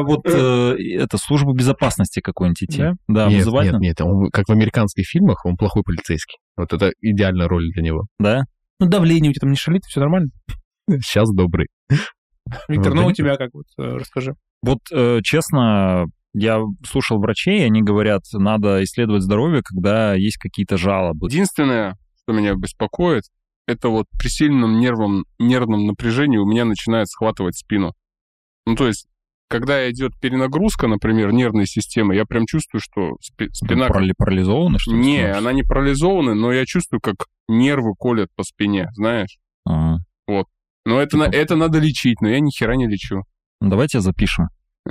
Speaker 1: вот службу безопасности какую-нибудь идти. Да, вызывать.
Speaker 4: Нет, он, как в американских фильмах, он плохой полицейский. Вот это идеальная роль для него.
Speaker 1: Да?
Speaker 3: Ну, давление у тебя там не шалит, все нормально?
Speaker 4: Сейчас добрый.
Speaker 3: Виктор, ну у тебя как вот, расскажи.
Speaker 1: Вот, честно, я слушал врачей, они говорят, надо исследовать здоровье, когда есть какие-то жалобы.
Speaker 2: Единственное, что меня беспокоит, это вот при сильном нервном напряжении у меня начинает схватывать спину. Ну, то есть, когда идет перенагрузка, например, нервной системы, я прям чувствую, что спина...
Speaker 1: Парализована, что ли?
Speaker 2: Не, она не парализована, но я чувствую, как нервы колят по спине, знаешь?
Speaker 1: Ага.
Speaker 2: Вот. Но это надо лечить, но я ни хера не лечу.
Speaker 1: Давайте запишем.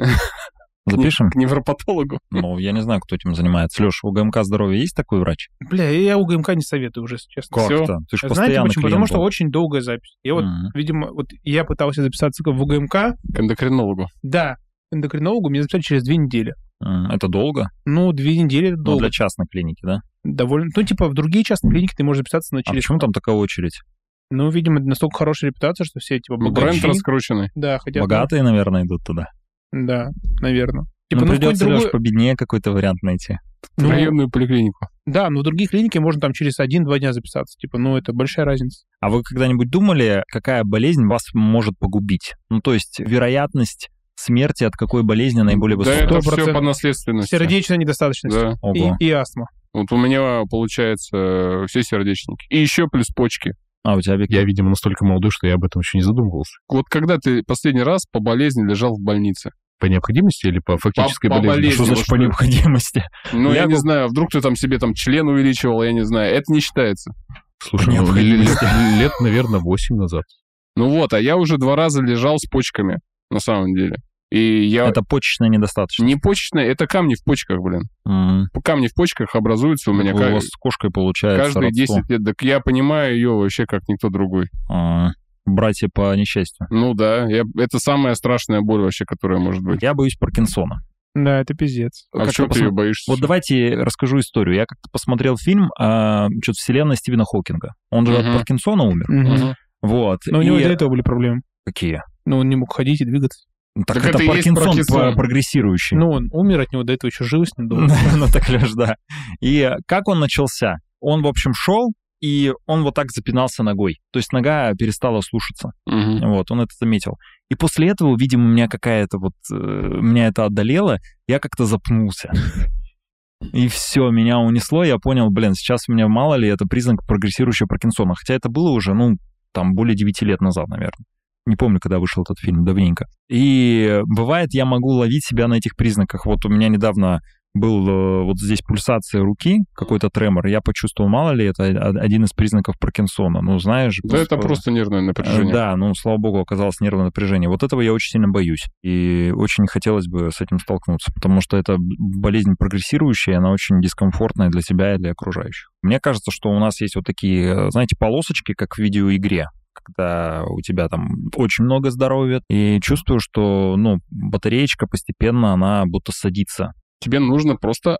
Speaker 1: Запишем?
Speaker 2: К невропатологу.
Speaker 1: Ну, я не знаю, кто этим занимается. Лёш, у ГМК здоровья есть такой врач?
Speaker 3: Бля, я у ГМК не советую уже, честно.
Speaker 1: Как это? Ты же
Speaker 3: знаете
Speaker 1: постоянно
Speaker 3: почему? Потому что очень долгая запись. Я вот, видимо, я пытался записаться в УГМК.
Speaker 2: К эндокринологу.
Speaker 3: Да, к эндокринологу меня записали через 2 недели.
Speaker 1: Это долго?
Speaker 3: Ну, 2 недели это долго.
Speaker 1: Для частной клиники, да?
Speaker 3: Довольно. Ну, типа, в другие частные клиники ты можешь записаться на через...
Speaker 1: А почему там такая очередь?
Speaker 3: Ну, видимо, настолько хорошая репутация, что все, типа, богачи...
Speaker 2: Бренд раскрученный.
Speaker 3: Да, хотя...
Speaker 1: Богатые, наверное, идут туда.
Speaker 3: Да, наверное.
Speaker 1: Типа, придется, Лёш, победнее какой-то вариант найти.
Speaker 2: Районную поликлинику.
Speaker 3: Да, но в другие клиники можно там через 1-2 дня записаться. Типа, это большая разница.
Speaker 1: А вы когда-нибудь думали, какая болезнь вас может погубить? Ну, то есть вероятность смерти от какой болезни наиболее высокая?
Speaker 2: Да, это все по наследственности.
Speaker 3: Сердечная недостаточность.
Speaker 2: Да.
Speaker 3: И астма.
Speaker 2: Вот у меня, получается, все сердечники. И еще плюс почки.
Speaker 1: А у тебя,
Speaker 4: Я, видимо, настолько молодой, что я об этом еще не задумывался.
Speaker 2: Вот когда ты последний раз по болезни лежал в больнице?
Speaker 4: По необходимости или по фактической болезни?
Speaker 1: Что значит по необходимости?
Speaker 2: Ну, я не знаю, вдруг ты там себе член увеличивал, я не знаю. Это не считается.
Speaker 4: Слушай, лет, наверное, 8 назад.
Speaker 2: Ну вот, а я уже 2 раза лежал с почками, на самом деле.
Speaker 1: Это почечная недостаточность.
Speaker 2: Не почечная, это камни в почках, блин. Камни в почках образуются у меня.
Speaker 1: У вас с кошкой получается
Speaker 2: каждые 10 лет. Так я понимаю ее вообще как никто другой.
Speaker 1: Братья по несчастью.
Speaker 2: Ну да, это самая страшная боль вообще, которая может быть.
Speaker 1: Я боюсь Паркинсона.
Speaker 3: Да, это пиздец.
Speaker 2: А что ты ее боишься?
Speaker 1: Вот давайте расскажу историю. Я как-то посмотрел фильм что-то вселенная Стивена Хокинга. Он же от Паркинсона умер. Вот.
Speaker 3: Но у него до этого были проблемы.
Speaker 1: Какие?
Speaker 3: Ну, он не мог ходить и двигаться.
Speaker 1: Так это Паркинсон прогрессирующий.
Speaker 3: Ну, он умер от него, до этого еще жил с ним долго.
Speaker 1: Ну, так, Леш, да. И как он начался? Он, в общем, шел, и он вот так запинался ногой. То есть нога перестала слушаться. Вот, он это заметил. И после этого, видимо, меня это одолело, я как-то запнулся. И все, меня унесло, я понял, сейчас у меня мало ли это признак прогрессирующего Паркинсона. Хотя это было уже, более 9 лет назад, наверное. Не помню, когда вышел этот фильм, давненько. И бывает, я могу ловить себя на этих признаках. Вот у меня недавно был вот здесь пульсация руки, какой-то тремор. Я почувствовал, мало ли, это один из признаков Паркинсона. Ну, знаешь...
Speaker 2: Да, это просто нервное напряжение.
Speaker 1: Да, ну, слава богу, оказалось нервное напряжение. Вот этого я очень сильно боюсь. И очень хотелось бы с этим столкнуться, потому что это болезнь прогрессирующая, она очень дискомфортная для себя и для окружающих. Мне кажется, что у нас есть вот такие, знаете, полосочки, как в видеоигре, когда у тебя там очень много здоровья, и чувствую, что, ну, батареечка постепенно, она будто садится.
Speaker 2: Тебе нужно просто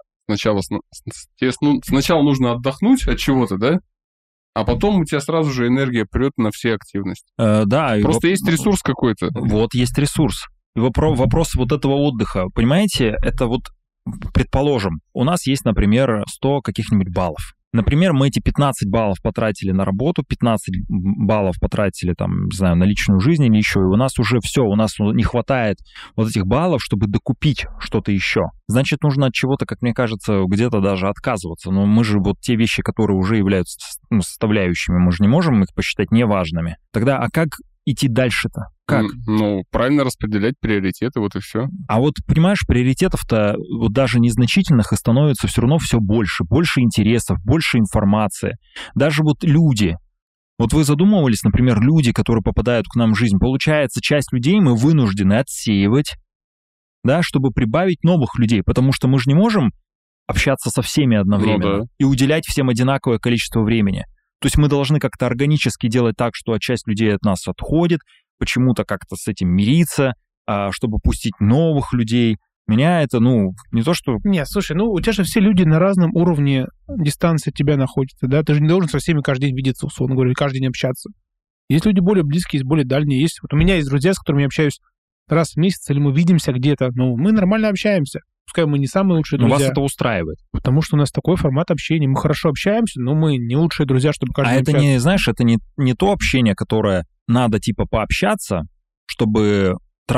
Speaker 2: сначала нужно отдохнуть от чего-то, да? А потом у тебя сразу же энергия прет на все активности.
Speaker 1: Да.
Speaker 2: Просто есть ресурс какой-то.
Speaker 1: Вот есть ресурс. И вопрос вот этого отдыха, понимаете, это вот, предположим, у нас есть, например, 100 каких-нибудь баллов. Например, мы эти 15 баллов потратили на работу, 15 баллов потратили, там, не знаю, на личную жизнь или еще, и у нас уже все, у нас не хватает вот этих баллов, чтобы докупить что-то еще. Значит, нужно от чего-то, как мне кажется, где-то даже отказываться. Но мы же вот те вещи, которые уже являются составляющими, мы же не можем их посчитать неважными. Тогда, а как идти дальше-то? Как?
Speaker 2: Ну, правильно распределять приоритеты, вот и все.
Speaker 1: А вот, понимаешь, приоритетов-то вот даже незначительных и становится все равно все больше. Больше интересов, больше информации. Даже вот люди. Вот вы задумывались, например, люди, которые попадают к нам в жизнь. Получается, часть людей мы вынуждены отсеивать, да, чтобы прибавить новых людей. Потому что мы же не можем общаться со всеми одновременно и уделять всем одинаковое количество времени. То есть мы должны как-то органически делать так, что часть людей от нас отходит, почему-то как-то с этим мириться, чтобы пустить новых людей. Меня это, ну, не то что...
Speaker 3: Нет, слушай, ну, у тебя же все люди на разном уровне дистанции от тебя находятся, да? Ты же не должен со всеми каждый день видеться, условно говоря, каждый день общаться. Есть люди более близкие, есть более дальние. Есть... Вот у меня есть друзья, с которыми я общаюсь раз в месяц, или мы видимся где-то, ну, мы нормально общаемся. Пускай мы не самые лучшие друзья.
Speaker 1: Но вас это устраивает.
Speaker 3: Потому что у нас такой формат общения. Мы хорошо общаемся, но мы не лучшие друзья, чтобы каждый день общаться.
Speaker 1: А это не, знаешь, это не то общение, которое надо типа пообщаться, чтобы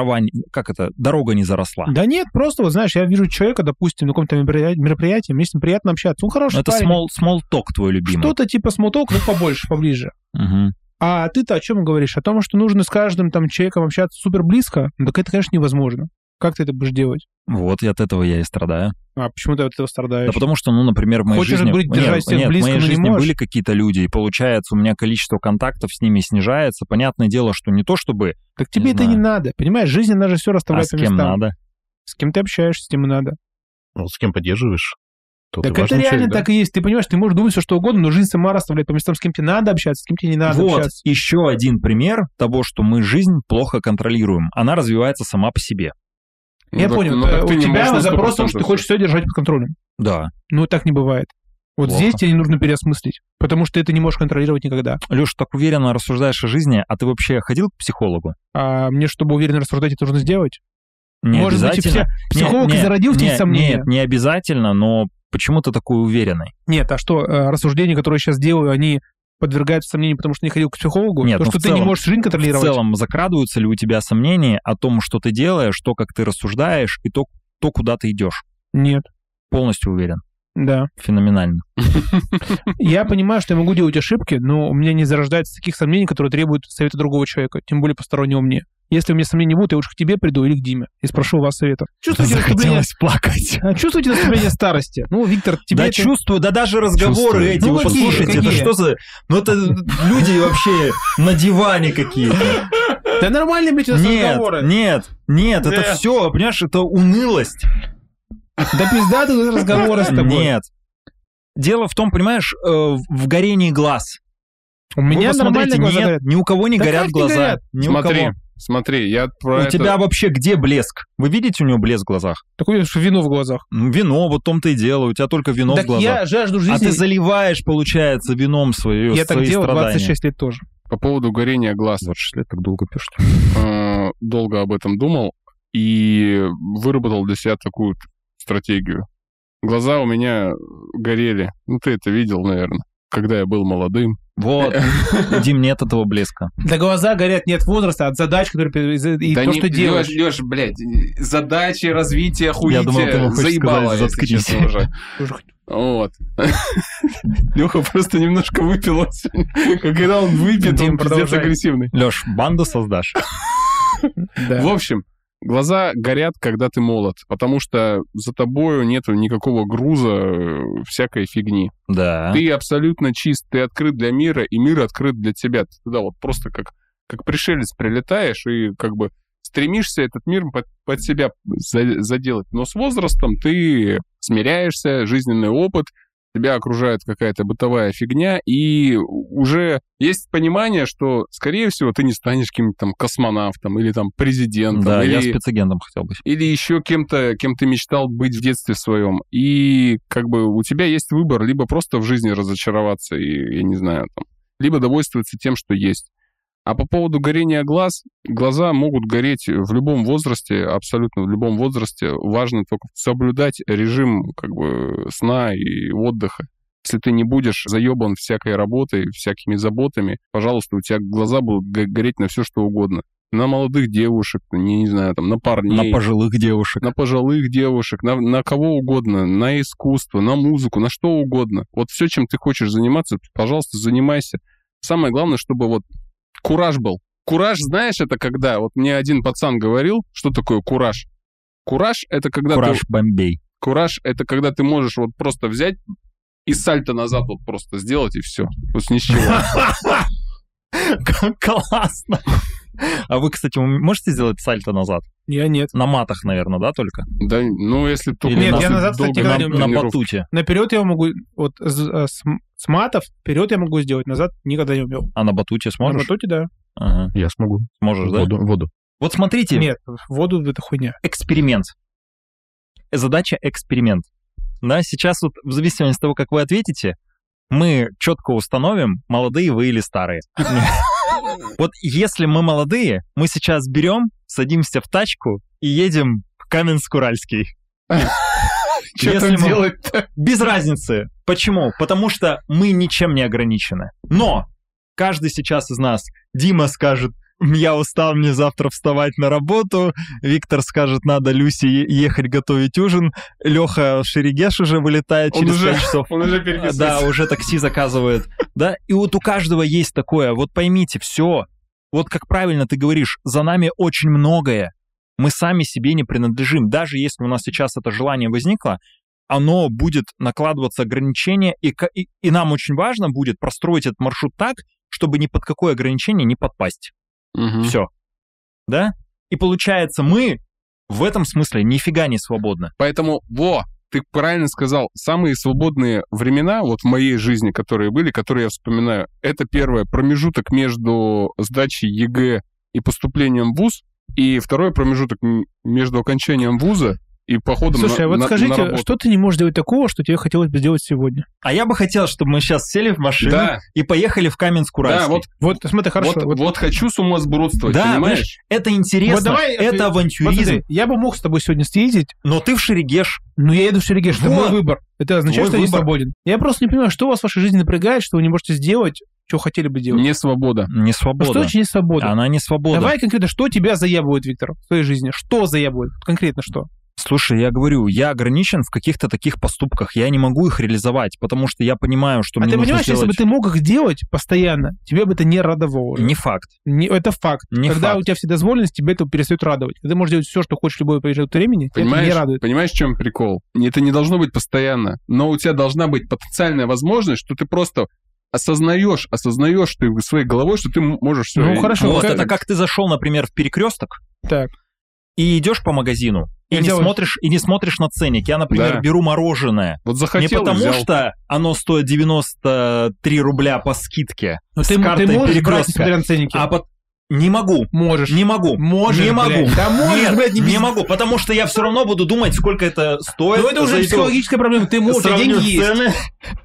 Speaker 1: дорога не заросла.
Speaker 3: Да нет, просто, вот знаешь, я вижу человека, допустим, на каком-то мероприятии, мне с ним приятно общаться. Он хороший
Speaker 1: парень. Это small talk твой любимый.
Speaker 3: Что-то типа small talk, но побольше, поближе.
Speaker 1: Угу.
Speaker 3: А ты-то о чем говоришь? О том, что нужно с каждым там человеком общаться супер близко? Ну, так это, конечно, невозможно. Как ты это будешь делать?
Speaker 1: Вот, и от этого я и страдаю.
Speaker 3: А почему ты от этого страдаешь?
Speaker 1: Да потому что, ну, например, в моей жизни... В моей жизни были какие-то люди, и получается, у меня количество контактов с ними снижается. Понятное дело, что не то чтобы...
Speaker 3: Так тебе это не надо. Понимаешь, жизнь, она же все расставляет по местам.
Speaker 1: А с кем надо?
Speaker 3: С кем ты общаешься, с тем и надо.
Speaker 4: Ну, с кем поддерживаешь.
Speaker 3: Так это реально так и есть. Ты понимаешь, ты можешь думать все, что угодно, но жизнь сама расставляет по местам, с кем тебе надо общаться, с кем тебе не надо общаться.
Speaker 1: Вот, еще один пример того, что мы жизнь плохо контролируем. Она развивается сама по себе.
Speaker 3: Я понял. У тебя запрос в том, что ты хочешь все держать под контролем.
Speaker 1: Да.
Speaker 3: Ну, так не бывает. Вот здесь тебе не нужно переосмыслить, потому что ты это не можешь контролировать никогда.
Speaker 1: Леша, так уверенно рассуждаешь о жизни, а ты вообще ходил к психологу?
Speaker 3: А мне, чтобы уверенно рассуждать, это нужно сделать?
Speaker 1: Не
Speaker 3: Может быть, психолог зародил в тебе сомнения?
Speaker 1: Нет, не обязательно, но почему ты такой уверенный?
Speaker 3: Нет, а что, рассуждения, которые я сейчас делаю, они подвергаются сомнению, потому что не ходил к психологу?
Speaker 1: Нет,
Speaker 3: то, что ты не можешь жизнь контролировать?
Speaker 1: В целом, закрадываются ли у тебя сомнения о том, что ты делаешь, то, как ты рассуждаешь, и то куда ты идешь?
Speaker 3: Нет.
Speaker 1: Полностью уверен?
Speaker 3: Да.
Speaker 1: Феноменально.
Speaker 3: Я понимаю, что я могу делать ошибки, но у меня не зарождается таких сомнений, которые требуют совета другого человека, тем более постороннего мне. Если у меня сомнений будут, я лучше к тебе приду или к Диме и спрошу у вас совета.
Speaker 1: Чувствуете наступление... плакать.
Speaker 3: Чувствуете наступление старости? Ну, Виктор, тебе...
Speaker 1: Да, чувствую, да даже разговоры эти, вы послушайте, это что за... Ну, это люди вообще на диване какие-то.
Speaker 3: Да нормально, блядь, у нас разговоры.
Speaker 1: Нет, это все, понимаешь, это унылость.
Speaker 3: Да пизда ты разговоры с тобой.
Speaker 1: Нет. Дело в том, понимаешь, в горении глаз.
Speaker 3: У меня нормально глаза горят.
Speaker 1: Ни у кого не горят глаза.
Speaker 2: Смотри, я
Speaker 1: про это... У тебя вообще где блеск? Вы видите у него блеск в глазах?
Speaker 3: Такое вино в глазах.
Speaker 1: Вино, вот в том-то и дело. У тебя только вино в глазах.
Speaker 3: Я жажду жизни.
Speaker 1: А ты заливаешь, получается, вином свои страдания.
Speaker 3: Я так делал 26 лет тоже.
Speaker 2: По поводу горения глаз.
Speaker 1: 26 лет так долго пишешь.
Speaker 2: Долго об этом думал и выработал для себя такую стратегию. Глаза у меня горели. Ну, ты это видел, наверное. Когда я был молодым,
Speaker 1: Вот, Дим, нет этого блеска.
Speaker 3: Да глаза горят не от возраста, а от задач, которые... И
Speaker 2: да
Speaker 3: то, что делаешь.
Speaker 2: Лёш, блядь, задачи, развитие, хуите,
Speaker 1: Я думал, ты ему хочешь
Speaker 2: заебало,
Speaker 1: сказать, заткнись.
Speaker 2: уже. Вот. Лёха просто немножко выпил сегодня. Когда он выпьет, он пиздец агрессивный.
Speaker 1: Лёш, банду создашь?
Speaker 2: В общем, глаза горят, когда ты молод, потому что за тобою нету никакого груза всякой фигни.
Speaker 1: Да.
Speaker 2: Ты абсолютно чист, ты открыт для мира, и мир открыт для тебя. Ты туда вот просто как пришелец прилетаешь и как бы стремишься этот мир под себя заделать. Но с возрастом ты смиряешься, жизненный опыт, тебя окружает какая-то бытовая фигня, и уже есть понимание, что, скорее всего, ты не станешь каким-то там космонавтом или там президентом.
Speaker 1: Да,
Speaker 2: или,
Speaker 1: я спецагентом хотел быть.
Speaker 2: Или еще кем ты мечтал быть в детстве своем. И как бы у тебя есть выбор либо просто в жизни разочароваться, и, я не знаю, там, либо довольствоваться тем, что есть. А по поводу горения глаз, глаза могут гореть в любом возрасте, абсолютно в любом возрасте. Важно только соблюдать режим как бы сна и отдыха. Если ты не будешь заебан всякой работой, всякими заботами, пожалуйста, у тебя глаза будут гореть на все, что угодно. На молодых девушек, не знаю, там, на парней.
Speaker 1: На пожилых девушек.
Speaker 2: На пожилых девушек, на кого угодно, на искусство, на музыку, на что угодно. Вот все, чем ты хочешь заниматься, пожалуйста, занимайся. Самое главное, чтобы вот кураж был. Кураж, знаешь, это когда... Вот мне один пацан говорил, что такое кураж. Кураж — это когда
Speaker 1: Кураж Бомбей.
Speaker 2: Кураж — это когда ты можешь вот просто взять и сальто назад вот просто сделать, и все. Вот ни с чего.
Speaker 1: Классно. А вы, кстати, можете сделать сальто назад?
Speaker 3: Я нет.
Speaker 1: На матах, наверное, да, только?
Speaker 2: Да, ну, если только...
Speaker 3: Нет, я назад, кстати,
Speaker 1: на батуте.
Speaker 3: Наперед я могу... Вот с матов вперед я могу сделать, назад никогда не умел.
Speaker 1: А на батуте сможешь?
Speaker 3: На батуте, да.
Speaker 1: Ага.
Speaker 4: Я смогу.
Speaker 1: Сможешь, да?
Speaker 4: Воду.
Speaker 1: Вот смотрите.
Speaker 3: Нет, воду это хуйня.
Speaker 1: Эксперимент. Задача эксперимент. Да, сейчас вот в зависимости от того, как вы ответите, мы четко установим, молодые вы или старые. Вот если мы молодые, мы сейчас берем, садимся в тачку и едем в Каменск-Уральский.
Speaker 2: Что там делать-то?
Speaker 1: Без разницы. Почему? Потому что мы ничем не ограничены. Но каждый сейчас из нас, Дима скажет, я устал, мне завтра вставать на работу, Виктор скажет, надо Люсе ехать готовить ужин, Леха Шерегеш уже вылетает через 5 часов.
Speaker 2: Он уже переписывается.
Speaker 1: Да, уже такси заказывает. Да, и вот у каждого есть такое. Вот поймите, все. Вот как правильно ты говоришь, за нами очень многое. Мы сами себе не принадлежим. Даже если у нас сейчас это желание возникло, оно будет накладываться ограничения, и нам очень важно будет простроить этот маршрут так, чтобы ни под какое ограничение не подпасть.
Speaker 2: Угу.
Speaker 1: Все. Да? И получается, мы в этом смысле нифига не свободны.
Speaker 2: Поэтому, ты правильно сказал, самые свободные времена вот в моей жизни, которые были, которые я вспоминаю, это первое, промежуток между сдачей ЕГЭ и поступлением в вуз, и второй промежуток между окончанием вуза и походом
Speaker 3: Слушай,
Speaker 2: на
Speaker 3: вот скажите,
Speaker 2: на работу.
Speaker 3: что ты не можешь делать такого, что тебе хотелось бы сделать сегодня?
Speaker 1: А я бы хотел, чтобы мы сейчас сели в машину и поехали в Каменск-Уральский.
Speaker 2: Да,
Speaker 3: вот смотри, хорошо.
Speaker 2: Вот хочу сумасбродствовать,
Speaker 1: да,
Speaker 2: понимаешь?
Speaker 1: Это интересно,
Speaker 3: вот давай,
Speaker 1: это авантюризм.
Speaker 3: Вот смотри, я бы мог с тобой сегодня съездить.
Speaker 1: Но ты в Шерегеш.
Speaker 3: Ну, я еду в Шерегеш, это мой выбор. Это означает,
Speaker 1: Твой
Speaker 3: что я не
Speaker 1: выбор.
Speaker 3: свободен. Я просто не понимаю, что вас в вашей жизни напрягает, что вы не можете сделать, что хотели бы делать.
Speaker 2: Не свобода.
Speaker 1: Не свобода.
Speaker 3: Что очень не свобода?
Speaker 1: Она не свобода.
Speaker 3: Давай конкретно, что тебя заебывает, Виктор, в твоей жизни? Что заебывает? Конкретно что?
Speaker 1: Слушай, я говорю, я ограничен в каких-то таких поступках, я не могу их реализовать, потому что я понимаю, что мне
Speaker 3: ты
Speaker 1: нужно
Speaker 3: понимаешь,
Speaker 1: сделать...
Speaker 3: если бы ты мог их делать постоянно, тебе бы это не радовало.
Speaker 1: Не факт.
Speaker 3: Это факт.
Speaker 1: Не
Speaker 3: Когда
Speaker 1: факт.
Speaker 3: у тебя вседозволенность, тебе это перестает радовать. Когда ты можешь делать все, что хочешь в любой промежуток времени, тебя это не радует.
Speaker 2: Понимаешь, в чем прикол? Это не должно быть постоянно, но у тебя должна быть потенциальная возможность, что ты просто осознаешь ты своей головой, что ты можешь все.
Speaker 3: Ну, хорошо.
Speaker 1: Вот, это как ты зашел, например, в Перекресток,
Speaker 3: так.
Speaker 1: и идешь по магазину, и не смотришь на ценник. Я, например, беру мороженое.
Speaker 2: Вот захотел,
Speaker 1: не потому,
Speaker 2: взял.
Speaker 1: что оно стоит 93 рубля по скидке.
Speaker 3: Но
Speaker 1: с
Speaker 3: ты
Speaker 1: картой
Speaker 3: можешь брать,
Speaker 1: Перекрестка.
Speaker 3: несмотря на ценники?
Speaker 1: Не могу.
Speaker 3: Можешь.
Speaker 1: Не могу.
Speaker 3: Можешь,
Speaker 1: не могу.
Speaker 3: блядь. Да можешь,
Speaker 1: Нет,
Speaker 3: блядь,
Speaker 1: не могу, потому что я все равно буду думать, сколько это стоит.
Speaker 3: Ну, это уже психологическая проблема. Ты можешь, а деньги есть.
Speaker 1: Цены.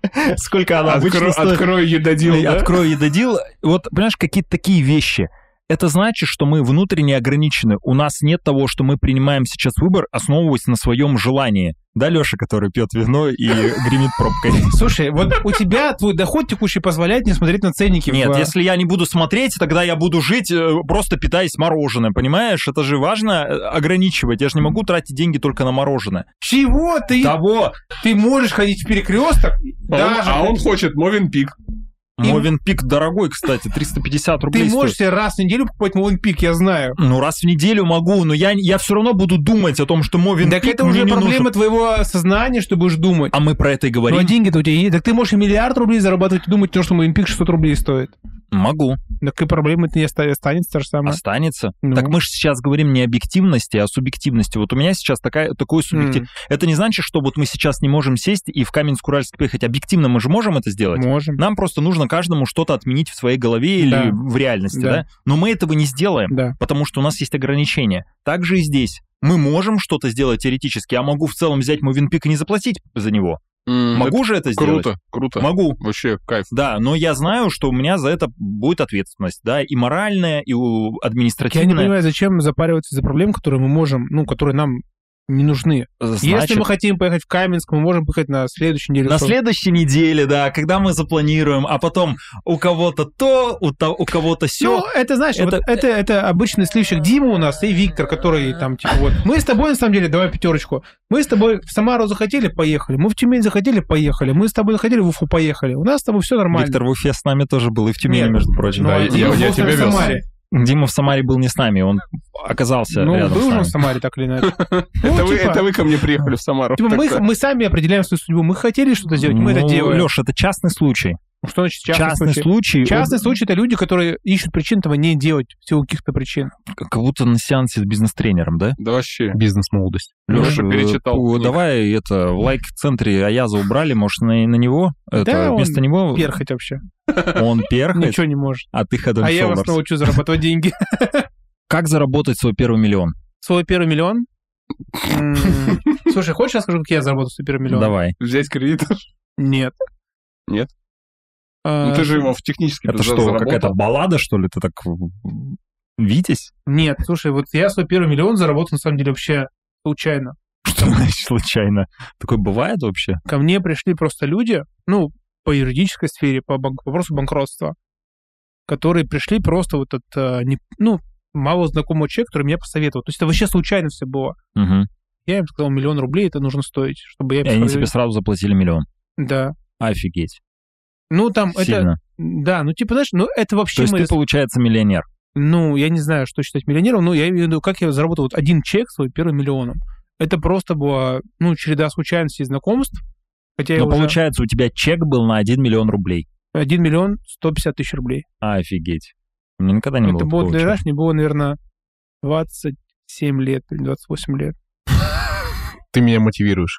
Speaker 1: Сколько она обычно стоит.
Speaker 2: Открой едодил, да?
Speaker 1: Открой едодил. Вот, понимаешь, какие-то такие вещи. Это значит, что мы внутренне ограничены. У нас нет того, что мы принимаем сейчас выбор, основываясь на своем желании. Да, Леша, который пьет вино и гремит пробкой?
Speaker 3: Слушай, вот у тебя твой доход текущий позволяет не смотреть на ценники.
Speaker 1: Нет, если я не буду смотреть, тогда я буду жить, просто питаясь мороженым, понимаешь? Это же важно ограничивать. Я же не могу тратить деньги только на мороженое.
Speaker 3: Чего ты?
Speaker 1: Того.
Speaker 3: Ты можешь ходить в перекресток.
Speaker 2: Он хочет Movenpick.
Speaker 1: Movenpick дорогой, кстати, 350 рублей
Speaker 3: Ты можешь себе раз в неделю покупать Movenpick, я знаю.
Speaker 1: Ну, раз в неделю могу, но я все равно буду думать о том, что Movenpick
Speaker 3: так это уже проблема твоего сознания, что будешь думать.
Speaker 1: А мы про это и говорим.
Speaker 3: Ну, а деньги-то у тебя есть. Так ты можешь и миллиард рублей зарабатывать и думать, что Movenpick 600 рублей стоит.
Speaker 1: Могу.
Speaker 3: Так и проблема-то не останется, то же самое.
Speaker 1: Останется. Ну. Так мы же сейчас говорим не о объективности, а о субъективности. Вот у меня сейчас такой субъектив. Это не значит, что вот мы сейчас не можем сесть и в Каменск-Уральск поехать. Объективно мы же можем это сделать?
Speaker 3: Можем.
Speaker 1: Нам просто нужно каждому что-то отменить в своей голове или в реальности, да? Но мы этого не сделаем, потому что у нас есть ограничения. Так же и здесь. Мы можем что-то сделать теоретически, а могу в целом взять Movenpick и не заплатить за него. Могу же это сделать?
Speaker 2: Круто.
Speaker 1: Могу.
Speaker 2: Вообще кайф.
Speaker 1: Да, но я знаю, что у меня за это будет ответственность, да, и моральная, и административная.
Speaker 3: Я не понимаю, зачем запариваться за проблемы, которые мы можем, которые нам не нужны.
Speaker 1: Значит,
Speaker 3: если мы хотим поехать в Каменск, мы можем поехать на следующей неделе.
Speaker 1: На следующей неделе, да, когда мы запланируем, а потом у кого-то то, у кого-то сё.
Speaker 3: Ну, это, знаешь, это обычный сливщик Дима у нас и Виктор, который там, типа, вот. Мы с тобой, на самом деле, давай пятерочку. Мы с тобой в Самару захотели, поехали. Мы в Тюмень захотели, поехали. Мы с тобой захотели, в Уфу поехали. У нас с тобой все нормально.
Speaker 1: Виктор в Уфе с нами тоже был, и в Тюмени, между прочим.
Speaker 2: Да, я тебя вез.
Speaker 1: Дима в Самаре был не с нами, он оказался рядом с нами.
Speaker 3: Ну, был же в Самаре, так или иначе.
Speaker 2: Это вы ко мне приехали в Самару.
Speaker 3: Мы сами определяем свою судьбу. Мы хотели что-то сделать, мы это делаем.
Speaker 1: Леш, это частный случай.
Speaker 3: Что значит частный случай? Частный случай — это люди, которые ищут причин этого не делать в силу каких-то причин.
Speaker 1: Как будто на сеансе с бизнес-тренером, да?
Speaker 2: Да вообще.
Speaker 4: Бизнес-молодость.
Speaker 2: Леша перечитал.
Speaker 1: Давай в лайк-центре Аяза убрали, может, на него?
Speaker 3: Да,
Speaker 1: вместо него...
Speaker 3: перхоть вообще.
Speaker 1: Он перхоть?
Speaker 3: Ничего не может.
Speaker 1: А ты Head & Shoulders.
Speaker 3: А я вас научу зарабатывать деньги.
Speaker 1: Как заработать свой первый миллион?
Speaker 3: Свой первый миллион? Слушай, хочешь я скажу, как я заработал свой первый миллион?
Speaker 1: Давай.
Speaker 2: Взять кредит?
Speaker 3: Нет.
Speaker 2: Нет? Ну ты же его технически
Speaker 1: это что, какая-то баллада, что ли? Ты так... Витязь?
Speaker 3: Нет, слушай, вот я свой первый миллион заработал, на самом деле, вообще случайно.
Speaker 1: Что значит случайно? Такое бывает вообще?
Speaker 3: Ко мне пришли просто люди, по юридической сфере, по вопросу банкротства, которые пришли просто вот от, мало знакомого человека, который меня посоветовал. То есть это вообще случайно все было.
Speaker 1: Угу.
Speaker 3: Я им сказал, 1 000 000 рублей это нужно стоить, чтобы я...
Speaker 1: И они тебе сразу заплатили 1 000 000?
Speaker 3: Да.
Speaker 1: Офигеть.
Speaker 3: Там
Speaker 1: сильно.
Speaker 3: Да, знаешь, это вообще...
Speaker 1: То есть ты, получается, миллионер?
Speaker 3: Я не знаю, что считать миллионером, я имею в виду, как я заработал вот один чек свой первым миллионом. Это просто была, череда случайностей и знакомств.
Speaker 1: Но получается, у тебя чек был на 1 000 000 рублей?
Speaker 3: 1 150 000 рублей.
Speaker 1: Офигеть. У меня никогда не было такого чека.
Speaker 3: Это было, мне было, наверное, 27 лет или 28 лет.
Speaker 4: Ты меня мотивируешь.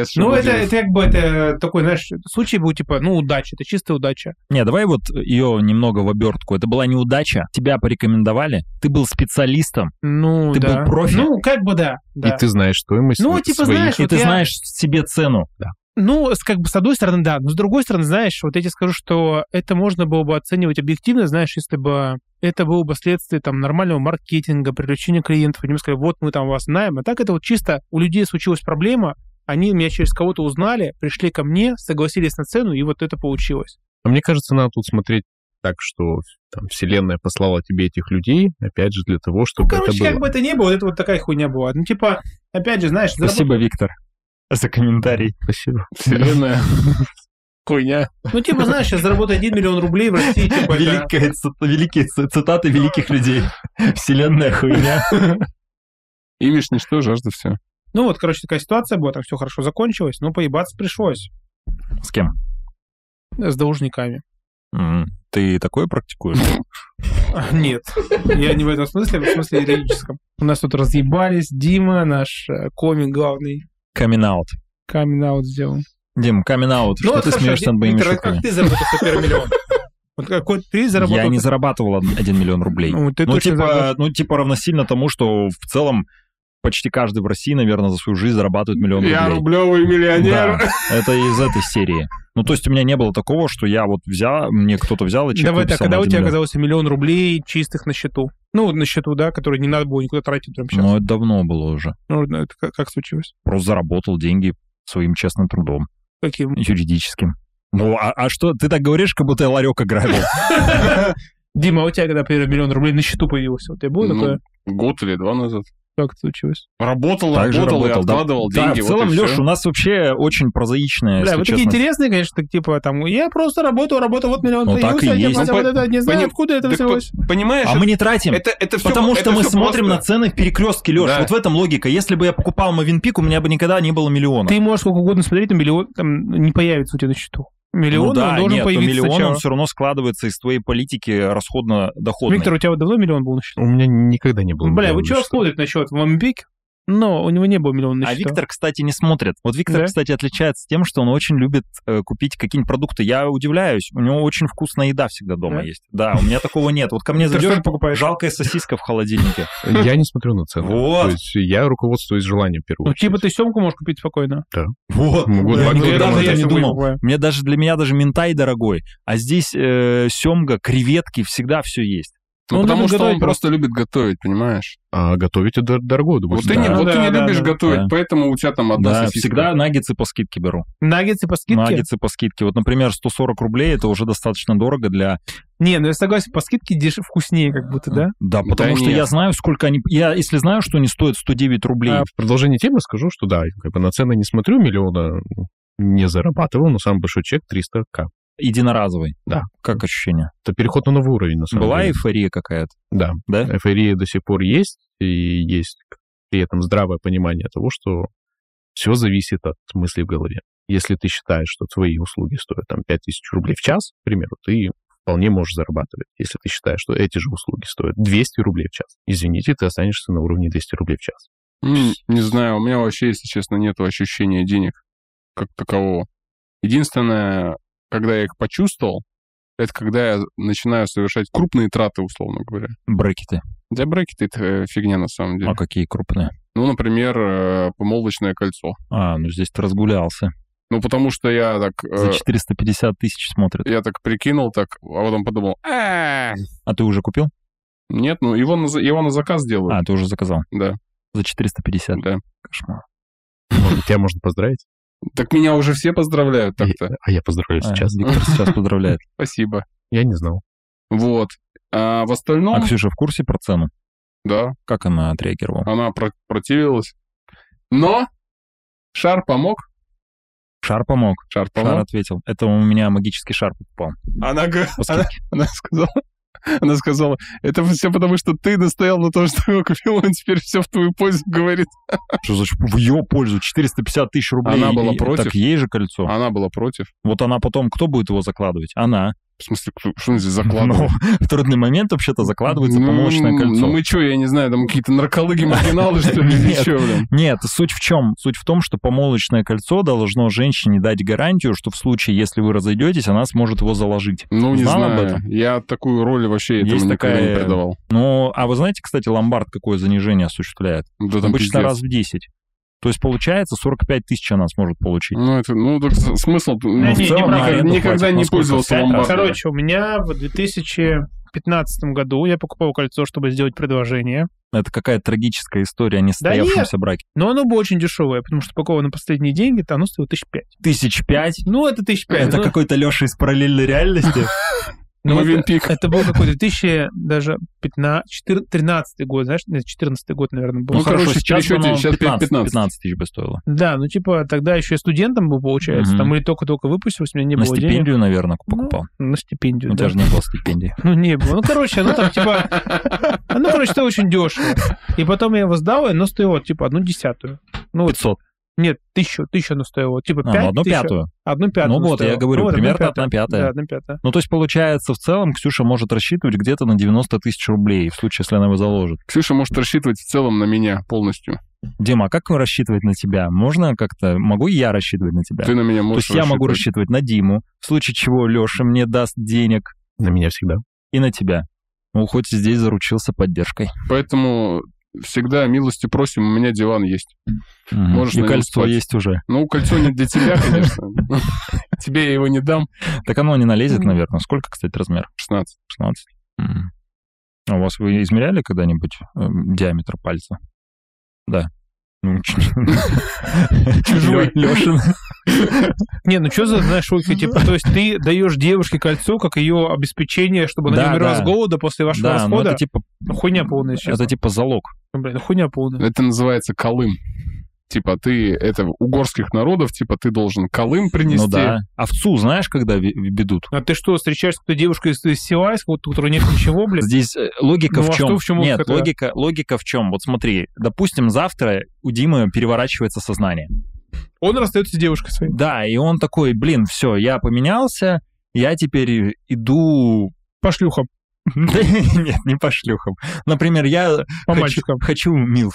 Speaker 3: Это такой, знаешь, случай был, удача, это чистая удача.
Speaker 1: Не, давай вот ее немного в обертку. Это была неудача, тебя порекомендовали, ты был специалистом, ты был профи.
Speaker 3: Да.
Speaker 4: И ты знаешь стоимость своих.
Speaker 1: И ты знаешь себе цену.
Speaker 4: Да.
Speaker 3: С одной стороны, да, но с другой стороны, знаешь, вот я тебе скажу, что это можно было бы оценивать объективно, знаешь, если бы это было бы следствие нормального маркетинга, привлечения клиентов, они бы сказали, вот мы вас знаем, а так это вот чисто у людей случилась проблема, они меня через кого-то узнали, пришли ко мне, согласились на цену, и вот это получилось.
Speaker 4: Мне кажется, надо тут смотреть так, что Вселенная послала тебе этих людей, опять же, для того, чтобы это было.
Speaker 3: Как бы это ни было, это вот такая хуйня была. Опять же, знаешь...
Speaker 1: Спасибо, Виктор, за комментарий.
Speaker 4: Спасибо.
Speaker 2: Вселенная. Хуйня.
Speaker 3: Знаешь, сейчас заработать 1 000 000 рублей в России,
Speaker 1: Великие цитаты великих людей. Вселенная хуйня.
Speaker 2: Имидж ничто, жажда все.
Speaker 3: Такая ситуация была, там все хорошо закончилось, но поебаться пришлось.
Speaker 1: С кем?
Speaker 3: С должниками.
Speaker 1: Ты такое практикуешь?
Speaker 3: Нет, я не в этом смысле, а в смысле юридическом. У нас тут разъебались, Дима, наш комик главный.
Speaker 1: Камин-аут.
Speaker 3: Камин-аут сделал.
Speaker 1: Дим, камин-аут, что ты смеешься над моими шутками?
Speaker 3: Как ты заработал свой первый миллион? Какой ты заработал?
Speaker 1: Я не зарабатывал 1 000 000 рублей. Равносильно тому, что в целом почти каждый в России, наверное, за свою жизнь зарабатывает 1 000 000 рублей.
Speaker 2: Я рублевый миллионер.
Speaker 1: Да, это из этой серии. То есть у меня не было такого, что я мне кто-то взял и чек выписал.
Speaker 3: Давай, когда у тебя оказалось 1 000 000 рублей чистых на счету? Ну, на счету, да, который не надо было никуда тратить прямо сейчас.
Speaker 1: Ну, это давно было уже.
Speaker 3: Ну, это как случилось?
Speaker 1: Просто заработал деньги своим честным трудом.
Speaker 3: Каким?
Speaker 1: Юридическим. Ну, а что? Ты так говоришь, как будто я ларек ограбил.
Speaker 3: Дима, а у тебя когда, например, 1 миллион рублей на счету появился? У тебя было такое?
Speaker 2: Год или 2 назад.
Speaker 3: Как это случилось?
Speaker 2: Работал и откладывал деньги.
Speaker 1: Да, в целом, Леш, у нас вообще очень прозаичная,
Speaker 3: Бля, вы такие интересные, конечно, типа там, я просто работал, вот 1 миллион появился, я не знаю, откуда это взялось.
Speaker 2: Понимаешь?
Speaker 1: А мы не тратим,
Speaker 2: это все,
Speaker 1: потому что мы смотрим на цены в перекрестке, Леш. Вот в этом логика. Если бы я покупал Мовенпик, у меня бы никогда не было миллиона.
Speaker 3: Ты можешь сколько угодно смотреть, на миллион там не появится у тебя на счету. Миллион,
Speaker 1: ну да,
Speaker 3: должен
Speaker 1: нет,
Speaker 3: появиться
Speaker 1: миллион
Speaker 3: сначала.
Speaker 1: он все равно складывается из твоей политики расходно-доходной.
Speaker 3: Виктор, у тебя давно миллион был на счету?
Speaker 4: У меня никогда не было.
Speaker 3: Бля, вы чего смотрите на счет в Мовенпик? Но у него не было миллиона на счету.
Speaker 1: А Виктор, кстати, не смотрит. Вот Виктор, кстати, отличается тем, что он очень любит купить какие-нибудь продукты. Я удивляюсь, у него очень вкусная еда всегда дома есть. Да, у меня такого нет. Вот ко мне зайдешь, жалкая сосиска в холодильнике.
Speaker 4: Я не смотрю на цены.
Speaker 1: Вот.
Speaker 4: То есть я руководствуюсь желанием в первую очередь.
Speaker 3: Ну, типа ты семку можешь купить спокойно.
Speaker 4: Да.
Speaker 1: Вот.
Speaker 4: Могу 2 килограмма.
Speaker 1: Я не думал. Для меня даже минтай дорогой. А здесь семга, креветки, всегда все есть.
Speaker 2: Ну, потому что он просто любит готовить, понимаешь?
Speaker 4: А готовить это дорого, думаю.
Speaker 2: Вот ты не любишь готовить, поэтому у тебя там одна сосиска.
Speaker 1: Всегда наггетсы по скидке беру.
Speaker 3: Наггетсы по скидке?
Speaker 1: Наггетсы по скидке. Вот, например, 140 рублей, это уже достаточно дорого для...
Speaker 3: Не, ну я согласен, по скидке вкуснее как будто, да?
Speaker 1: Да, потому что я знаю, сколько они... если знаю, что они стоят 109 рублей...
Speaker 4: В продолжение темы скажу, что да, как бы на цены не смотрю, миллиона не зарабатывал, но самый большой чек 300 000.
Speaker 1: Единоразовый?
Speaker 4: Да.
Speaker 1: Как ощущение?
Speaker 4: Это переход на новый уровень, на самом деле.
Speaker 1: Была эйфория какая-то?
Speaker 4: Да. Эйфория до сих пор есть, и есть при этом здравое понимание того, что все зависит от мыслей в голове. Если ты считаешь, что твои услуги стоят там 5000 рублей в час, к примеру, ты вполне можешь зарабатывать. Если ты считаешь, что эти же услуги стоят 200 рублей в час, извините, ты останешься на уровне 200 рублей в час.
Speaker 2: Не знаю, у меня вообще, если честно, нет ощущения денег как такового. Единственное, когда я их почувствовал, это когда я начинаю совершать крупные траты, условно говоря.
Speaker 1: Брекеты.
Speaker 2: Да, брекеты — это фигня на самом деле.
Speaker 1: А какие крупные?
Speaker 2: Ну, например, помолвочное кольцо.
Speaker 1: Ну здесь ты разгулялся.
Speaker 2: Ну, потому что я так...
Speaker 1: За 450 000 смотрят.
Speaker 2: Я так прикинул, а потом подумал...
Speaker 1: А ты уже купил?
Speaker 2: Нет, ну его на заказ делают.
Speaker 1: Ты уже заказал?
Speaker 2: Да.
Speaker 1: За 450?
Speaker 2: Да.
Speaker 1: Кошмар.
Speaker 4: Тебя можно поздравить?
Speaker 2: Так меня уже все поздравляют так-то.
Speaker 4: А я поздравляю сейчас.
Speaker 1: Виктор сейчас поздравляет.
Speaker 2: Спасибо.
Speaker 4: Я не знал.
Speaker 2: Вот. А в остальном...
Speaker 1: А Ксюша в курсе про цену?
Speaker 2: Да.
Speaker 1: Как она отреагировала?
Speaker 2: Она противилась. Но шар помог.
Speaker 1: Шар помог.
Speaker 2: Шар
Speaker 1: ответил. Это у меня магический шар попал.
Speaker 2: Она сказала, это все потому, что ты настоял на том, что его купил, он теперь все в твою пользу говорит.
Speaker 1: Что значит в ее пользу? 450 000 рублей.
Speaker 2: Она была против.
Speaker 1: Так ей же кольцо.
Speaker 2: Она была против.
Speaker 1: Вот она потом, кто будет его закладывать? Она.
Speaker 2: В смысле, что здесь закладывать?
Speaker 1: В трудный момент вообще-то закладывается помолвочное кольцо.
Speaker 2: Ну мы что, я не знаю, там какие-то наркологи-маргиналы, что ли?
Speaker 1: Нет, суть в чем? Суть в том, что помолвочное кольцо должно женщине дать гарантию, что в случае, если вы разойдетесь, она сможет его заложить.
Speaker 2: Ну, не знаю. Я такую роль вообще этому никогда не придавал.
Speaker 1: Ну, а вы знаете, кстати, ломбард какое занижение осуществляет? Обычно раз в 10. То есть, получается, 45 000 она сможет получить.
Speaker 2: Так смысл... Никогда не пользовался ломбардом.
Speaker 3: Короче, у меня в 2015 году я покупал кольцо, чтобы сделать предложение.
Speaker 1: Это какая-то трагическая история о несостоявшемся браке.
Speaker 3: Но оно было очень дешевое, потому что упаковано на последние деньги, то оно стоило 1500.
Speaker 1: 1500?
Speaker 3: Ну, это 1500.
Speaker 1: Это какой-то Леша из параллельной реальности?
Speaker 3: Это был какой-то 2013 год, знаешь, 14 год, наверное, был.
Speaker 1: Ну, хорошо, сейчас 15 000 бы стоило.
Speaker 3: Да, тогда еще и студентом был, получается, там или только-только выпустился, у меня не было денег.
Speaker 1: На стипендию, наверное, покупал.
Speaker 3: На стипендию,
Speaker 1: У тебя же не было стипендии.
Speaker 3: Не было. Оно там, стоило очень дешево. И потом я его сдал, и оно стоило, 1/10.
Speaker 1: 500.
Speaker 3: Нет, 1000 оно стоило. 5
Speaker 1: 1/5.
Speaker 3: 1/5.
Speaker 1: Ну вот, я говорю, примерно 1/5.
Speaker 3: Да, 1/5.
Speaker 1: Ну, то есть, получается, в целом Ксюша может рассчитывать где-то на 90 000 рублей, в случае, если она его заложит.
Speaker 2: Ксюша может рассчитывать в целом на меня полностью.
Speaker 1: Дима, а как рассчитывать на тебя? Можно как-то... Могу я рассчитывать на тебя?
Speaker 2: Ты на меня можешь.
Speaker 1: То есть я могу рассчитывать на Диму, в случае чего Леша мне даст денег.
Speaker 4: На меня всегда.
Speaker 1: И на тебя. Ну, хоть здесь заручился поддержкой.
Speaker 2: Поэтому... Всегда милости просим, у меня диван есть.
Speaker 1: Можешь и кольцо есть уже.
Speaker 2: Ну, кольцо не для тебя, конечно. Тебе я его не дам.
Speaker 1: Так оно не налезет, наверное. Сколько, кстати, размер?
Speaker 2: 16.
Speaker 1: 16. А у вас вы измеряли когда-нибудь диаметр пальца? Да.
Speaker 3: Чужой.
Speaker 1: Лешин.
Speaker 3: Не, ну что за, знаешь, шутки, типа, то есть ты даешь девушке кольцо, как ее обеспечение, чтобы она не умерла с голода после вашего расхода?
Speaker 1: Да, это типа...
Speaker 3: Хуйня полная, честно.
Speaker 1: Это типа залог.
Speaker 3: Блин, хуйня полная.
Speaker 2: Это называется колым. Типа ты, это у горских народов, типа ты должен колым принести.
Speaker 1: Ну да. Овцу знаешь, когда ведут?
Speaker 3: А ты что, встречаешься с какой-то девушкой из села, у которой нет ничего, блин?
Speaker 1: Здесь логика в чем?
Speaker 3: Что, в чем
Speaker 1: нет, логика в чем? Вот смотри, допустим, завтра у Димы переворачивается сознание.
Speaker 3: Он расстается с девушкой своей.
Speaker 1: Да, и он такой, блин, все, я поменялся, я теперь иду...
Speaker 3: По шлюхам.
Speaker 1: Нет, не по шлюхам. Например, я хочу милф.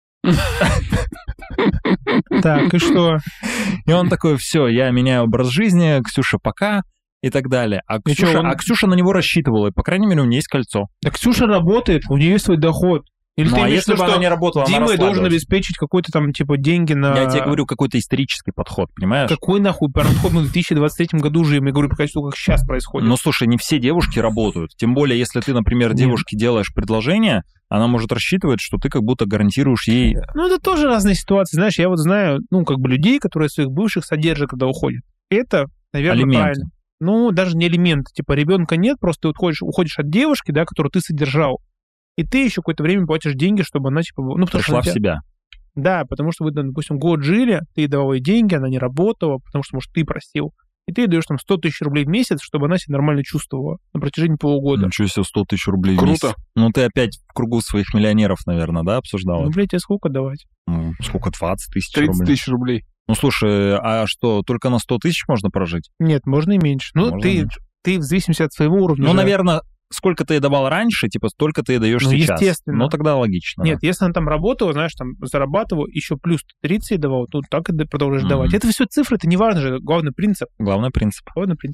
Speaker 3: Так, и что?
Speaker 1: И он такой, все, я меняю образ жизни, Ксюша, пока, и так далее. А Ксюша на него рассчитывала, и, по крайней мере, у нее есть кольцо.
Speaker 3: Да Ксюша работает, у нее есть свой доход. Или
Speaker 1: ну,
Speaker 3: ты
Speaker 1: а если бы она не работала,
Speaker 3: Дима должен обеспечить какой-то там, типа, деньги на...
Speaker 1: Я тебе говорю, какой-то исторический подход, понимаешь?
Speaker 3: Какой нахуй подход? Мы в 2023 году живем. Я говорю, по качеству, как сейчас происходит.
Speaker 1: Ну, слушай, не все девушки работают. Тем более, если ты, например, девушке делаешь предложение, она может рассчитывать, что ты как будто гарантируешь ей...
Speaker 3: Ну, это тоже разные ситуации. Знаешь, я вот знаю, ну, как бы людей, которые своих бывших содержат, когда уходят. Это, наверное,
Speaker 1: алименты.
Speaker 3: Правильно. Ну, даже не элемент. Типа, ребенка нет, просто ты уходишь от девушки, да, которую ты содержал. И ты еще какое-то время платишь деньги, чтобы она, типа... Ну,
Speaker 1: пришла в себя.
Speaker 3: Да, потому что вы, допустим, год жили, ты ей давал ей деньги, она не работала, потому что, может, ты просил. И ты ей даешь там 100 тысяч рублей в месяц, чтобы она себя нормально чувствовала на протяжении полугода.
Speaker 1: Ничего себе, 100 тысяч рублей в месяц.
Speaker 2: Круто.
Speaker 1: Ну, ты опять в кругу своих миллионеров, наверное, да, обсуждала?
Speaker 3: Ну, блядь, тебе сколько давать?
Speaker 1: Ну, сколько, 20 тысяч рублей?
Speaker 2: 30 тысяч рублей.
Speaker 1: Ну, слушай, а что, только на 100 тысяч можно прожить?
Speaker 3: Нет, можно и меньше. Ну, ты в зависимости от своего уровня.
Speaker 1: Ну, наверное, сколько ты ей давал раньше, типа, столько ты ей даешь сейчас.
Speaker 3: Естественно.
Speaker 1: Ну, тогда логично.
Speaker 3: Нет, если она там работала, знаешь, там, зарабатывала, еще плюс 30 ей давал, то так и продолжаешь давать. Это все цифры, это не важно же, главный принцип.
Speaker 1: Главный принцип.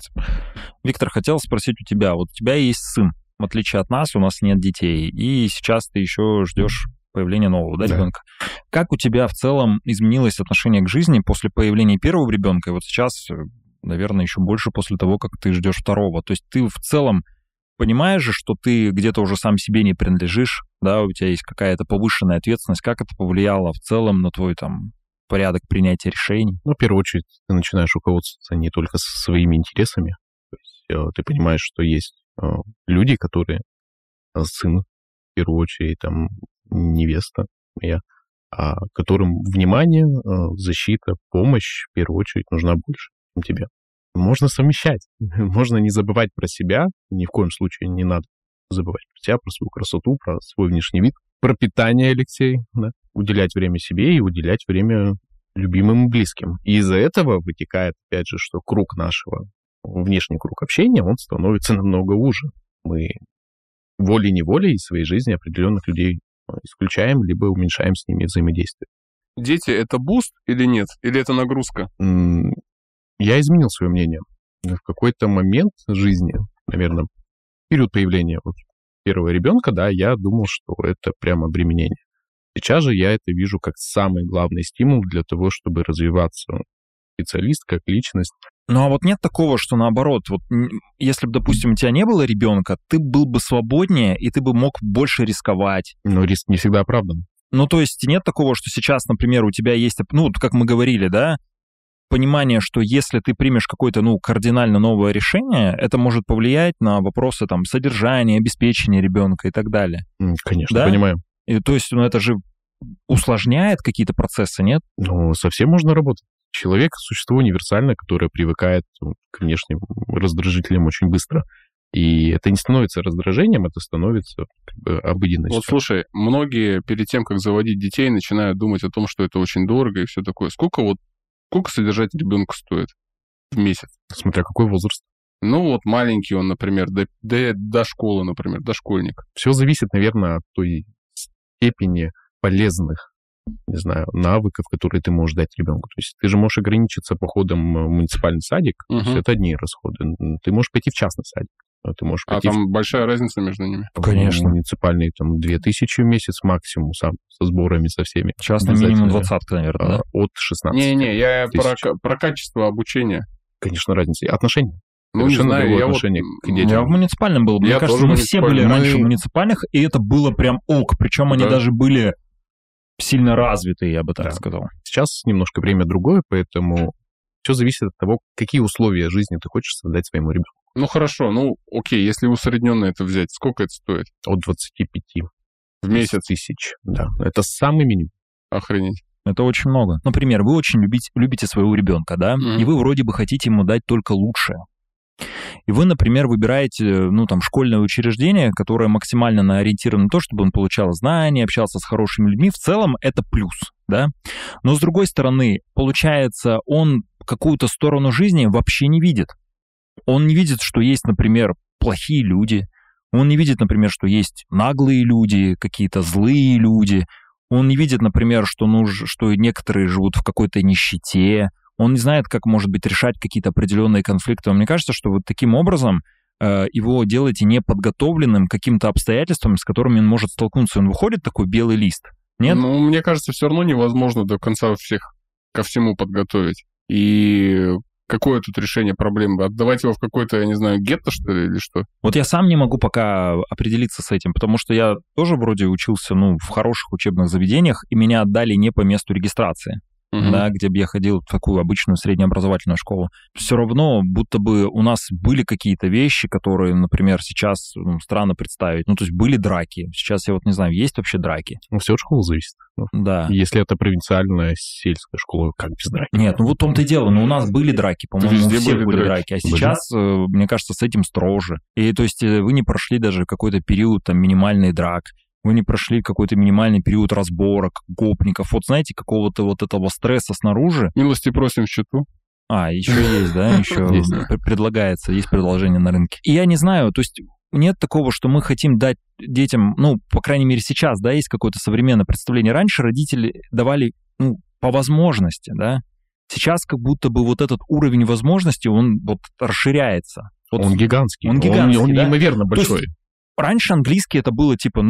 Speaker 1: Виктор, хотел спросить у тебя, вот у тебя есть сын, в отличие от нас, у нас нет детей, и сейчас ты еще ждешь появления нового, да, ребенка. Как у тебя в целом изменилось отношение к жизни после появления первого ребенка, и вот сейчас, наверное, еще больше после того, как ты ждешь второго? То есть ты в целом понимаешь же, что ты где-то уже сам себе не принадлежишь, да, у тебя есть какая-то повышенная ответственность, как это повлияло в целом на твой там порядок принятия решений?
Speaker 4: Ну, в первую очередь, ты начинаешь руководствоваться не только своими интересами, то есть ты понимаешь, что есть люди, которые сын, в первую очередь, там, невеста моя, которым внимание, защита, помощь, в первую очередь, нужна больше, чем тебе. Можно совмещать, можно не забывать про себя, ни в коем случае не надо забывать про себя, про свою красоту, про свой внешний вид, про питание, Алексей, да? Уделять время себе и уделять время любимым и близким. И из-за этого вытекает, опять же, что круг нашего, внешний круг общения, он становится намного уже. Мы волей-неволей из своей жизни определенных людей исключаем, либо уменьшаем с ними взаимодействие.
Speaker 2: Дети — это буст или нет? Или это нагрузка?
Speaker 4: Я изменил свое мнение. В какой-то момент жизни, наверное, в период появления первого ребенка, да, я думал, что это прямо обременение. Сейчас же я это вижу как самый главный стимул для того, чтобы развиваться специалист, как личность.
Speaker 1: Ну, а вот нет такого, что наоборот, вот если бы, допустим, у тебя не было ребенка, ты был бы свободнее, и ты бы мог больше рисковать.
Speaker 4: Но риск не всегда оправдан.
Speaker 1: Ну, то есть нет такого, что сейчас, например, у тебя есть, ну, как мы говорили, да, понимание, что если ты примешь какое-то, ну, кардинально новое решение, это может повлиять на вопросы, там, содержания, обеспечения ребенка и так далее.
Speaker 4: Конечно,
Speaker 1: да?
Speaker 4: Понимаю.
Speaker 1: И, то есть, ну, это же усложняет какие-то процессы, нет?
Speaker 4: Ну, совсем можно работать. Человек — существо универсальное, которое привыкает к внешним раздражителям очень быстро. И это не становится раздражением, это становится как бы обыденностью.
Speaker 2: Вот слушай, многие перед тем, как заводить детей, начинают думать о том, что это очень дорого и все такое. Сколько содержать ребенка стоит в месяц?
Speaker 4: Смотря какой возраст.
Speaker 2: Ну вот маленький он, например, до школы, например, дошкольник.
Speaker 4: Все зависит, наверное, от той степени полезных, не знаю, навыков, которые ты можешь дать ребенку. То есть ты же можешь ограничиться походом в муниципальный садик, то есть это одни расходы. Ты можешь пойти в частный садик. Ты можешь пойти
Speaker 2: там большая разница между ними?
Speaker 1: Конечно.
Speaker 4: Муниципальный там 2000 в месяц максимум, со сборами, со всеми.
Speaker 1: Частный минимум 20, наверное, да?
Speaker 4: От 16.
Speaker 2: Не-не, я про качество обучения.
Speaker 4: Конечно, разница. Отношения.
Speaker 2: Ну, не знаю, я
Speaker 4: отношение
Speaker 2: вот...
Speaker 4: к детям.
Speaker 1: Я в муниципальном был. Мне кажется, мы все были раньше в муниципальных, и это было прям ок. Причем они даже были сильно развитые, я бы так сказал.
Speaker 4: Сейчас немножко время другое, поэтому все зависит от того, какие условия жизни ты хочешь создать своему ребенку.
Speaker 2: Ну, хорошо, ну, окей, если усредненно это взять, сколько это стоит?
Speaker 4: От 25
Speaker 2: в месяц
Speaker 4: тысяч. Да, это самый минимум.
Speaker 2: Охренеть.
Speaker 1: Это очень много. Например, вы очень любите своего ребенка, да, и вы вроде бы хотите ему дать только лучшее. И вы, например, выбираете, ну, там, школьное учреждение, которое максимально ориентировано на то, чтобы он получал знания, общался с хорошими людьми. В целом это плюс, да. Но, с другой стороны, получается, он какую-то сторону жизни вообще не видит. Он не видит, что есть, например, плохие люди. Он не видит, например, что есть наглые люди, какие-то злые люди. Он не видит, например, что некоторые живут в какой-то нищете. Он не знает, как, может быть, решать какие-то определенные конфликты. Мне кажется, что вот таким образом его делаете неподготовленным к каким-то обстоятельствам, с которыми он может столкнуться. Он выходит такой белый лист. Нет?
Speaker 2: Ну, мне кажется, все равно невозможно до конца всех ко всему подготовить. И какое тут решение проблемы? Отдавать его в какой-то, я не знаю, гетто, что ли, или что?
Speaker 1: Вот я сам не могу пока определиться с этим, потому что я тоже вроде учился, в хороших учебных заведениях, и меня отдали не по месту регистрации. Да, где бы я ходил в такую обычную среднеобразовательную школу. Все равно, будто бы у нас были какие-то вещи, которые, например, сейчас странно представить. Ну, то есть были драки. Сейчас я вот не знаю, есть вообще драки?
Speaker 4: Ну, все от школы зависит.
Speaker 1: Да.
Speaker 4: Если это провинциальная сельская школа, как без драки?
Speaker 1: Нет, вот в том-то и дело. Но у нас были драки, по-моему, у всех были драки. А сейчас, мне кажется, с этим строже. И то есть вы не прошли даже какой-то период там минимальный драк. Вы не прошли какой-то минимальный период разборок, гопников. Вот знаете, какого-то вот этого стресса снаружи.
Speaker 2: Милости просим в счету.
Speaker 1: Еще есть, да? Еще предлагается, есть предложение на рынке. И я не знаю, то есть нет такого, что мы хотим дать детям, по крайней мере сейчас, да, есть какое-то современное представление. Раньше родители давали, по возможности, да. Сейчас как будто бы вот этот уровень возможностей, он вот расширяется. Вот
Speaker 4: он гигантский. Он
Speaker 1: да?
Speaker 4: неимоверно большой.
Speaker 1: Раньше английский это было типа,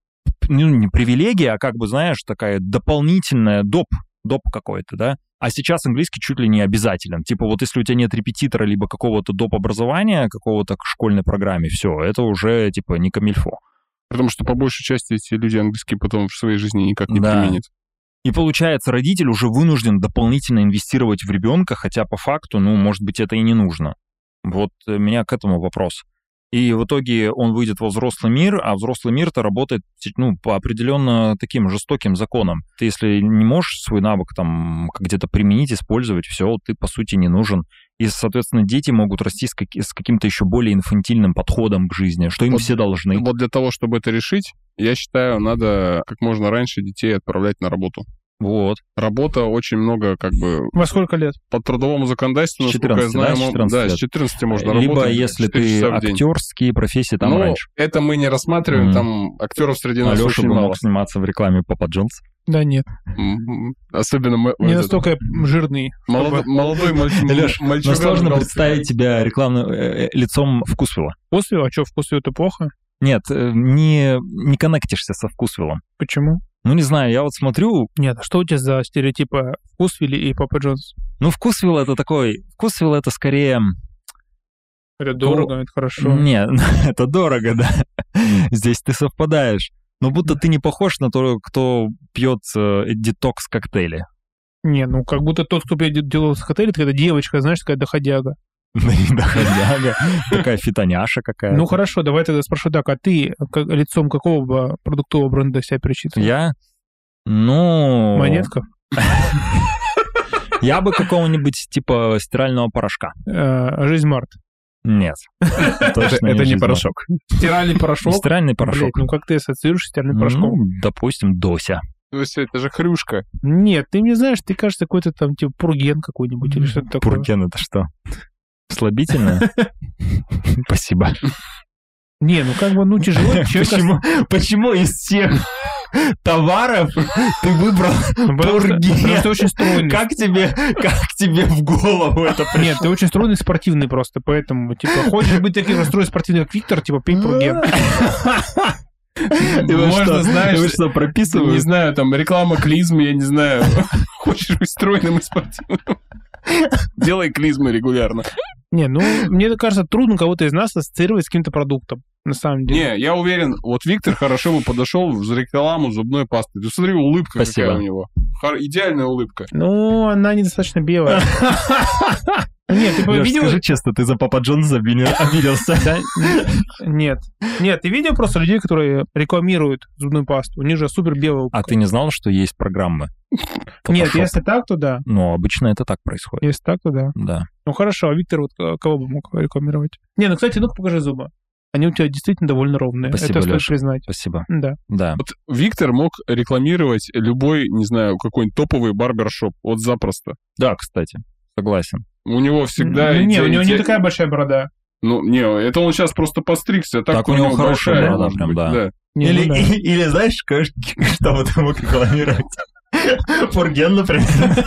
Speaker 1: не привилегия, а как бы, знаешь, такая дополнительная доп какой-то, да? А сейчас английский чуть ли не обязателен. Типа вот если у тебя нет репетитора либо какого-то доп. Образования, какого-то к школьной программе, все, это уже типа не камильфо.
Speaker 2: Потому что по большей части эти люди английский потом в своей жизни никак не применят.
Speaker 1: И получается, родитель уже вынужден дополнительно инвестировать в ребенка, хотя по факту, может быть, это и не нужно. Вот меня к этому вопрос. И в итоге он выйдет во взрослый мир, а взрослый мир-то работает, по определенно таким жестоким законам. Ты, если не можешь свой навык там где-то применить, использовать, все, ты, по сути, не нужен. И, соответственно, дети могут расти с каким-то еще более инфантильным подходом к жизни, что им все должны.
Speaker 2: Вот для того, чтобы это решить, я считаю, надо как можно раньше детей отправлять на работу.
Speaker 1: Вот.
Speaker 2: Работа очень много,
Speaker 3: Во сколько лет?
Speaker 2: По трудовому законодательству, насколько я знаю, с 14 можно
Speaker 1: либо
Speaker 2: работать.
Speaker 1: Либо если ты актерские профессии, там раньше.
Speaker 2: Это мы не рассматриваем, там актеров среди нас очень мало.
Speaker 1: Леша мог сниматься в рекламе Папа Джонс.
Speaker 3: Да нет.
Speaker 2: Особенно...
Speaker 3: Не настолько жирный.
Speaker 2: Молодой мальчуган.
Speaker 1: Но сложно представить тебя лицом Вкусвилла.
Speaker 3: Вкусвилл? А что, Вкусвилл это плохо?
Speaker 1: Нет, не коннектишься со Вкусвиллом.
Speaker 3: Почему?
Speaker 1: Не знаю, я вот смотрю...
Speaker 3: Нет, а что у тебя за стереотипы Вкусвилли и Папа Джонс?
Speaker 1: Вкусвилл это такой... Вкусвилл это скорее...
Speaker 3: Это дорого, это хорошо.
Speaker 1: Нет, это дорого, да. Здесь ты совпадаешь. Но будто ты не похож на того, кто пьет детокс-коктейли.
Speaker 3: Не, как будто тот, кто пьет детокс-коктейли, это девочка, знаешь, такая доходяга.
Speaker 1: Доходяга, такая фитоняша какая-то.
Speaker 3: Хорошо, давай тогда спрошу так, а ты лицом какого продуктового бренда себя перечислил?
Speaker 1: Я?
Speaker 3: Монетка?
Speaker 1: Я бы какого-нибудь типа стирального порошка.
Speaker 3: Жизмарт?
Speaker 1: Нет.
Speaker 4: Это не порошок.
Speaker 3: Стиральный порошок?
Speaker 1: Стиральный порошок.
Speaker 3: Как ты ассоциируешь с стиральным порошком?
Speaker 1: Допустим, Дося.
Speaker 2: Дося, это же хрюшка.
Speaker 3: Нет, ты мне знаешь, ты кажется какой-то там типа Пурген какой-нибудь или что-то такое.
Speaker 1: Пурген это что? Слабительное? Спасибо.
Speaker 3: Не, тяжело.
Speaker 1: Почему из всех товаров ты выбрал Пурген?
Speaker 3: Ты очень стройный.
Speaker 1: Как тебе в голову это пришло?
Speaker 3: Нет, ты очень стройный, спортивный просто, поэтому, хочешь быть таким стройный, спортивный, как Виктор, пей Пурген.
Speaker 2: Можно, знаешь...
Speaker 1: Вы что, прописываете?
Speaker 2: Не знаю, там, реклама клизмы, я не знаю. Хочешь быть стройным и спортивным? Делай клизмы регулярно.
Speaker 3: Не, ну, мне кажется, трудно кого-то из нас ассоциировать с каким-то продуктом, на самом деле.
Speaker 2: Не, я уверен, вот Виктор хорошо бы подошел в рекламу зубной пасты. Ты смотри, улыбка какая у него. Идеальная улыбка.
Speaker 3: Ну, она недостаточно белая. Нет, ты видел...
Speaker 1: Скажи честно, ты за Папа Джонса обиделся?
Speaker 3: Нет. Нет, ты видел просто людей, которые рекламируют зубную пасту? У них же супер белая улыбка.
Speaker 1: А ты не знал, что есть программы?
Speaker 3: Нет, если так, то да.
Speaker 1: Ну, обычно это так происходит.
Speaker 3: Если так, то да.
Speaker 1: Да.
Speaker 3: Ну, хорошо, а Виктор вот кого бы мог рекламировать? Не, ну, кстати, ну-ка покажи зубы. Они у тебя действительно довольно ровные.
Speaker 1: Спасибо,
Speaker 3: это стоит
Speaker 1: Леша.
Speaker 3: признать.
Speaker 1: Спасибо.
Speaker 3: Да.
Speaker 1: Да.
Speaker 2: Вот Виктор мог рекламировать любой, не знаю, какой-нибудь топовый барбершоп. Вот запросто.
Speaker 1: Да, кстати, согласен.
Speaker 2: У него всегда...
Speaker 3: Ну, не, у него не такая большая борода.
Speaker 2: Ну, не, это он сейчас просто постригся. Так
Speaker 1: у него
Speaker 2: хорошая
Speaker 1: борода
Speaker 2: может
Speaker 1: прям,
Speaker 2: быть,
Speaker 1: да.
Speaker 3: Не, ну да.
Speaker 1: Или знаешь, что бы ты мог рекламировать? Фурген, например.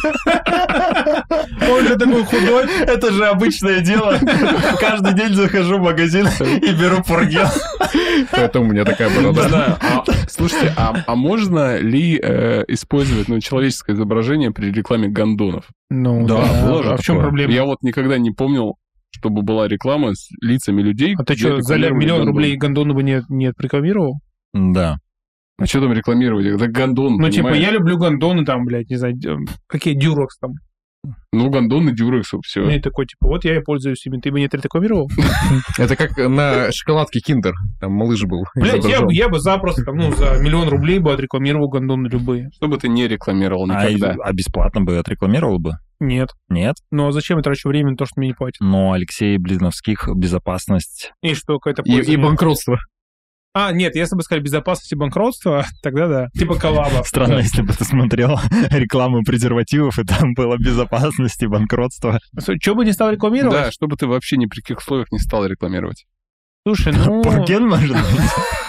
Speaker 3: Он же такой худой.
Speaker 1: Это же обычное дело. Каждый день захожу в магазин и беру фурген.
Speaker 4: Поэтому у меня такая
Speaker 2: Не
Speaker 4: борода.
Speaker 2: знаю. Слушайте, а можно ли использовать человеческое изображение при рекламе гондонов?
Speaker 3: Ну,
Speaker 1: Да, было же
Speaker 3: а в чем
Speaker 1: такое.
Speaker 3: проблема?
Speaker 2: Я вот никогда не помнил, чтобы была реклама с лицами людей.
Speaker 3: А ты
Speaker 2: где
Speaker 3: что, за
Speaker 2: рекламировали
Speaker 3: миллион
Speaker 2: гондон.
Speaker 3: рублей гондону бы не отрекламировал?
Speaker 1: Да.
Speaker 2: А что там рекламировать? Это гондон,
Speaker 3: Ну, типа,
Speaker 2: понимаешь?
Speaker 3: я люблю гондоны там, блядь, не знаю, какие дюрекс там.
Speaker 2: Ну, гондон и дюрекс, все.
Speaker 3: И такой, типа, вот я и пользуюсь ими. Ты бы не отрекламировал?
Speaker 4: Это как на шоколадке Киндер. Там малыш был.
Speaker 3: Блядь,
Speaker 4: изображен.
Speaker 3: я бы запросто, там, ну, за миллион рублей бы отрекламировал гондоны любые.
Speaker 2: Что бы ты не рекламировал никогда.
Speaker 1: А бесплатно бы отрекламировал бы?
Speaker 3: Нет.
Speaker 1: Нет.
Speaker 3: Ну, а зачем я трачу время на то, что мне не платят?
Speaker 1: Но Алексей Блиновских, безопасность.
Speaker 3: И что, какая-то
Speaker 4: И
Speaker 3: польза?
Speaker 4: банкротство.
Speaker 3: А, нет, если бы сказали безопасность и банкротство, тогда да. Типа коллаба.
Speaker 1: Странно, если бы ты смотрел рекламу презервативов, и там было безопасность и банкротство.
Speaker 3: Что бы не стал рекламировать?
Speaker 2: Да, чтобы ты вообще ни при каких условиях не стал рекламировать.
Speaker 3: Слушай, ну...
Speaker 1: Пурген, может быть?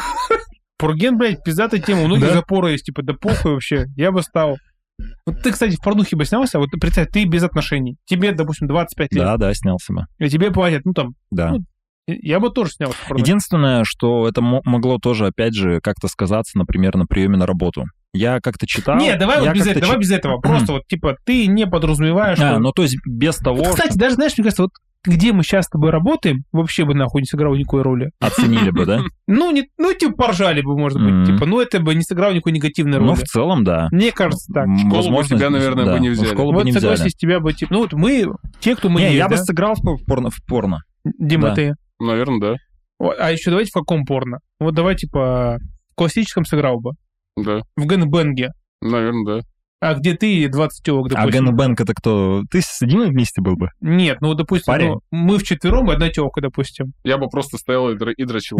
Speaker 3: Пурген, блядь, пиздатая тема. У многих
Speaker 1: Да?
Speaker 3: запоры есть, типа, да похуй вообще. Я бы стал... Вот ты, кстати, в порнухе бы снялся, вот представь, ты без отношений. Тебе, допустим, 25 лет.
Speaker 1: Да, снялся бы.
Speaker 3: И тебе платят, ну, там...
Speaker 1: Да.
Speaker 3: Ну, я бы тоже снялся в порнухе.
Speaker 1: Единственное, что это могло тоже, опять же, как-то сказаться, например, на приеме на работу. Я как-то читал...
Speaker 3: Не, давай вот без этого, давай без этого. Просто вот, типа, ты не подразумеваешь, что...
Speaker 1: ну то есть без того,
Speaker 3: Кстати, даже, знаешь, мне кажется, вот где мы сейчас с тобой работаем, вообще бы нахуй не сыграл никакой роли.
Speaker 1: оценили бы, да?
Speaker 3: Ну, типа, поржали бы, может быть.
Speaker 1: Мгм.
Speaker 3: Типа, ну, это бы не сыграло никакой негативной роли.
Speaker 1: Ну, в целом, да.
Speaker 3: Мне кажется, так.
Speaker 2: Школу бы тебя, наверное, бы не
Speaker 1: в
Speaker 2: взяли.
Speaker 1: школу бы
Speaker 3: Вот
Speaker 1: не взяли.
Speaker 3: согласись, тебя бы, типа... Ну, вот мы, те, кто мы
Speaker 1: Не,
Speaker 3: есть,
Speaker 1: я бы
Speaker 3: да?
Speaker 1: сыграл в порно.
Speaker 3: Дима,
Speaker 1: да.
Speaker 3: ты...
Speaker 2: Наверное, да.
Speaker 3: А еще давайте в каком порно? Вот давай, типа, в классическом сыграл бы.
Speaker 2: Да.
Speaker 3: В гэнбэнге.
Speaker 2: Наверное, да.
Speaker 3: А где ты 20 телок,
Speaker 1: А
Speaker 3: допустим?
Speaker 1: Гэнбэнк это кто? Ты с Димой вместе был бы?
Speaker 3: Нет, ну, допустим,
Speaker 1: Парень?
Speaker 3: ну, мы вчетвером и одна телка, допустим.
Speaker 2: Я бы просто стоял и дрочил.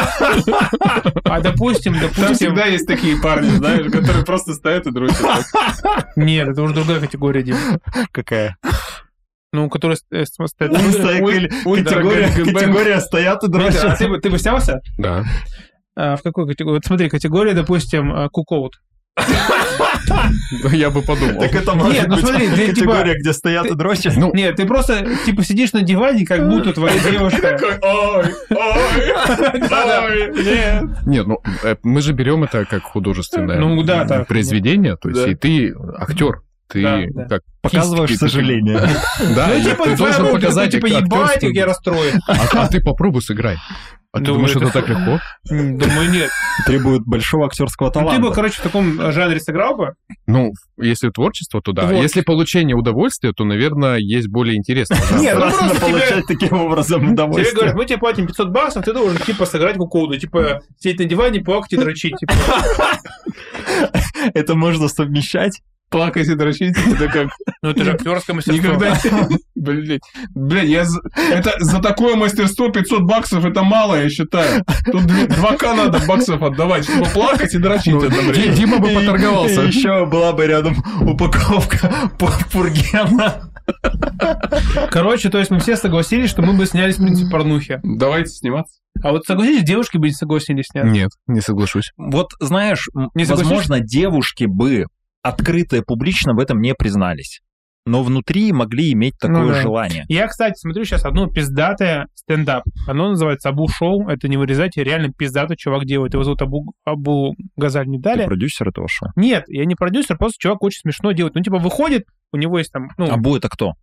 Speaker 3: А допустим...
Speaker 2: Там всегда есть такие парни, знаешь, которые просто стоят и дрочат.
Speaker 3: Нет, это уже другая категория, Дим.
Speaker 1: Какая?
Speaker 3: Ну, которые стоят...
Speaker 1: Категория стоят и
Speaker 3: А
Speaker 1: дрочат.
Speaker 3: ты бы снялся?
Speaker 4: Да.
Speaker 3: В какой категории? Вот смотри, категория, допустим, кукоут.
Speaker 4: Я бы подумал.
Speaker 1: Так это может
Speaker 3: Нет, ну
Speaker 1: быть
Speaker 3: смотри, ты, типа,
Speaker 1: категория, где стоят и дрочат.
Speaker 4: Ну,
Speaker 3: Нет, ты просто, типа, сидишь на диване, как будто твоя девушка...
Speaker 2: Нет.
Speaker 4: нет, ну, мы же берем это как художественное
Speaker 3: Ну, да, так.
Speaker 4: произведение, то есть
Speaker 2: Да.
Speaker 4: и ты актер, ты
Speaker 3: Да.
Speaker 4: как
Speaker 1: Показываешь
Speaker 4: кистки, ты-
Speaker 1: сожаление.
Speaker 4: Да,
Speaker 3: Ну,
Speaker 4: и
Speaker 3: типа,
Speaker 4: ты
Speaker 3: твоя
Speaker 4: должен
Speaker 3: роль,
Speaker 4: показать
Speaker 3: типа, ебать, как
Speaker 4: актерство.
Speaker 3: я расстроен.
Speaker 4: А ты попробуй сыграй. А ты
Speaker 3: Ну,
Speaker 4: думаешь,
Speaker 3: это
Speaker 4: это так легко?
Speaker 3: Думаю, нет.
Speaker 1: Требует большого актерского
Speaker 3: Ну, ты бы,
Speaker 1: таланта.
Speaker 3: короче, в таком жанре сыграл бы?
Speaker 4: Ну, если творчество, то да.
Speaker 3: Творчество.
Speaker 4: Если получение удовольствия, то, наверное, есть более интересно.
Speaker 3: Нет, ну
Speaker 1: Страшно
Speaker 3: просто тебе...
Speaker 1: получать таким образом
Speaker 3: Тебе
Speaker 1: удовольствие.
Speaker 3: говорят, мы тебе платим $500, ты должен, типа, сыграть куколду. Типа, сидеть на диване, плакать и дрочить. Типа.
Speaker 1: Это можно совмещать.
Speaker 2: Плакать и дрочить, это как...
Speaker 3: Ну, это же актерское мастерство.
Speaker 2: Никогда... Блядь, это за такое мастерство $500 это мало, я считаю. Тут 2К надо баксов отдавать, чтобы плакать и дрочить одновременно.
Speaker 4: Дима бы поторговался.
Speaker 1: И еще была бы рядом упаковка Пургена.
Speaker 3: Короче, то есть мы все согласились, что мы бы снялись, в принципе, порнухи.
Speaker 2: Давайте сниматься.
Speaker 3: А вот согласитесь, девушки бы не согласились сняться?
Speaker 4: Нет, не соглашусь.
Speaker 1: Вот, знаешь,
Speaker 3: Не
Speaker 1: возможно, девушки бы открыто и публично в этом не признались. Но внутри могли иметь такое
Speaker 3: Ну да.
Speaker 1: желание.
Speaker 3: Я, кстати, смотрю сейчас одно пиздатое стендап. Оно называется Абу Шоу. Это не вырезайте, реально пиздатый чувак делает. Его зовут Абу Газаль
Speaker 1: Ты
Speaker 3: Недали.
Speaker 1: продюсер этого шоу.
Speaker 3: Нет, я не продюсер, просто чувак очень смешно делает. Ну, типа, выходит, у него есть там... Ну,
Speaker 1: Абу это кто?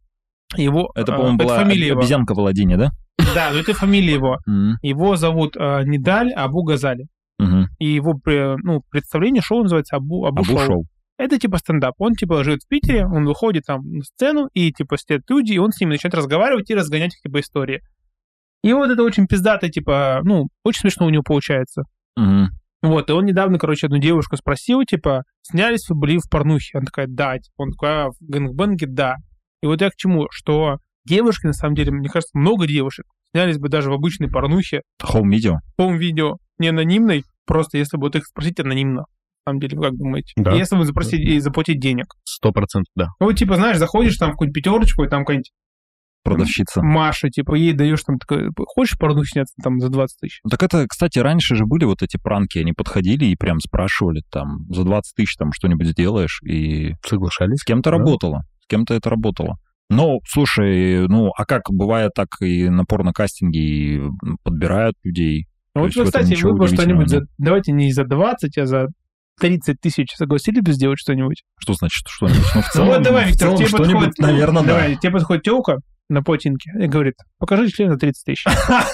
Speaker 3: Его,
Speaker 1: Это, по-моему, была обезьянка в Аладдине, да?
Speaker 3: Да, но это фамилия его. Его зовут не Даль, а Абу Газали. И его представление, шоу называется Абу Шоу. Это типа стендап. Он типа живет в Питере, он выходит там на сцену, и типа сидят люди, и он с ними начинает разговаривать и разгонять их типа истории. И вот это очень пиздато, типа, очень смешно у него получается. Вот, и он недавно, короче, одну девушку спросил, типа, снялись вы, были в порнухе? Она такая, да. Он такой, в гэнгбэнге, да. И вот я к чему, что девушки, на самом деле, мне кажется, много девушек снялись бы даже в обычной порнухе.
Speaker 1: Хоум-видео.
Speaker 3: Хоум-видео. Не анонимной, просто если бы вот их спросить анонимно. На самом деле, вы как думаете?
Speaker 4: Да.
Speaker 3: Если бы запросить и заплатить денег.
Speaker 4: 100%, да.
Speaker 3: Ну, вот, типа, знаешь, заходишь там в какую-нибудь пятерочку, и там какая-нибудь
Speaker 1: продавщица.
Speaker 3: Маша, типа, ей даешь там, такой, хочешь порнуху сняться там за 20 тысяч?
Speaker 1: Так это, кстати, раньше же были вот эти пранки, они подходили и прям спрашивали, там, за 20 тысяч там что-нибудь сделаешь, и...
Speaker 4: Соглашались.
Speaker 1: С кем-то работало, с кем-то это работало. Ну, слушай, а как бывает, так и на порнокастинге подбирают людей.
Speaker 3: Вот вы, кстати, вы бы что-нибудь, давайте не за 20, а за 30 тысяч согласились бы сделать что-нибудь?
Speaker 1: Что значит что-нибудь? Ну, в целом,
Speaker 3: вот давай, Виктор, тебе
Speaker 1: что-нибудь, наверное, да.
Speaker 3: Давай, тебе подходит тёлка на потинке и говорит, покажи член за 30 тысяч.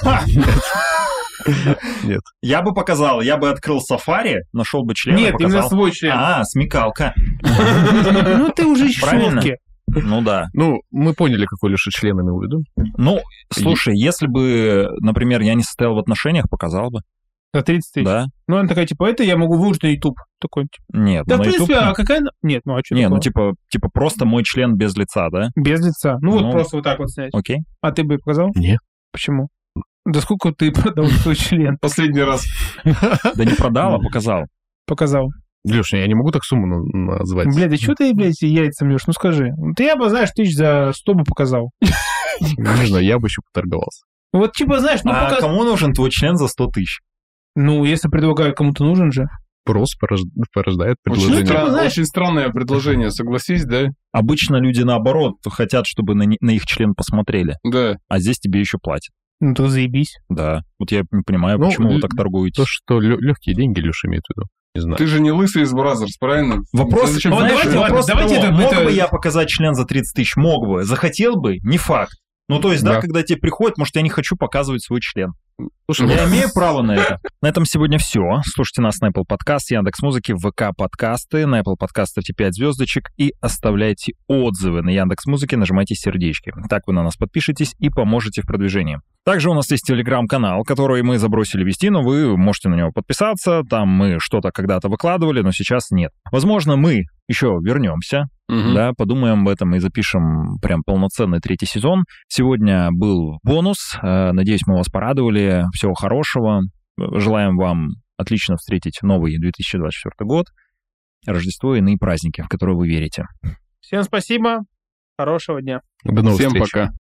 Speaker 4: Нет.
Speaker 1: Я бы показал, я бы открыл Safari, нашел бы член и показал.
Speaker 3: Нет, именно свой член.
Speaker 1: Смекалка.
Speaker 3: Ну, ты уже ищешь шутки.
Speaker 1: Ну да.
Speaker 4: Ну, мы поняли, какой Леша член имел в виду.
Speaker 1: Ну, слушай, если бы, например, я не состоял в отношениях, показал бы.
Speaker 3: За 30 тысяч?
Speaker 1: Да.
Speaker 3: Ну, она такая, типа, это я могу выложить на YouTube. Такой, типа.
Speaker 1: Нет,
Speaker 3: да, в принципе, а какая... Нет, а что
Speaker 1: такое? Типа просто мой член без лица, да?
Speaker 3: Без лица. Ну, вот просто вот так вот снять.
Speaker 1: Окей.
Speaker 3: А ты бы показал?
Speaker 4: Нет.
Speaker 3: Почему? Да сколько ты продал свой член?
Speaker 2: Последний раз.
Speaker 1: Да не продал, а показал.
Speaker 3: Показал.
Speaker 4: Леша, я не могу так сумму назвать.
Speaker 3: Блядь, да что ты, блядь, яйцам лёшь? Ну скажи. Ты, я бы, знаешь, тысяч за 100 бы показал.
Speaker 4: Не знаю, я бы еще поторговался.
Speaker 3: Вот типа, знаешь,
Speaker 1: кому нужен твой член за 100 тысяч?
Speaker 3: Ну, если предлагают, кому-то нужен же.
Speaker 4: Просто порождает предложение.
Speaker 2: Очень странное предложение, согласись, да?
Speaker 1: Обычно люди, наоборот, хотят, чтобы на их член посмотрели.
Speaker 2: Да.
Speaker 1: А здесь тебе еще платят.
Speaker 3: Ну, то заебись.
Speaker 1: Да. Вот я не понимаю, почему вы так торгуете.
Speaker 4: То, что легкие деньги, Леша имеет в виду. Не знаю.
Speaker 2: Ты же не лысый из Бразерс, правильно?
Speaker 1: Вопрос,
Speaker 3: давайте
Speaker 1: мог бы я показать член за 30 тысяч? Мог бы. Захотел бы? Не факт. Ну, то есть, да, когда тебе приходит, может, я не хочу показывать свой член. Слушай, я имею право на это. На этом сегодня все. Слушайте нас на Apple Podcast, Яндекс.Музыке, ВК подкасты, на Apple Podcast ставьте 5 звездочек и оставляйте отзывы. На Яндекс.Музыке нажимайте сердечки. Так вы на нас подпишетесь и поможете в продвижении. Также у нас есть телеграм-канал, который мы забросили вести, но вы можете на него подписаться. Там мы что-то когда-то выкладывали, но сейчас нет. Возможно, мы еще вернемся, да, подумаем об этом и запишем прям полноценный 3-й сезон. Сегодня был бонус. Надеюсь, мы вас порадовали. Всего хорошего. Желаем вам отлично встретить новый 2024 год, Рождество и иные праздники, в которые вы верите.
Speaker 3: Всем спасибо. Хорошего дня.
Speaker 4: До новых
Speaker 2: встреч.
Speaker 4: Всем
Speaker 2: пока.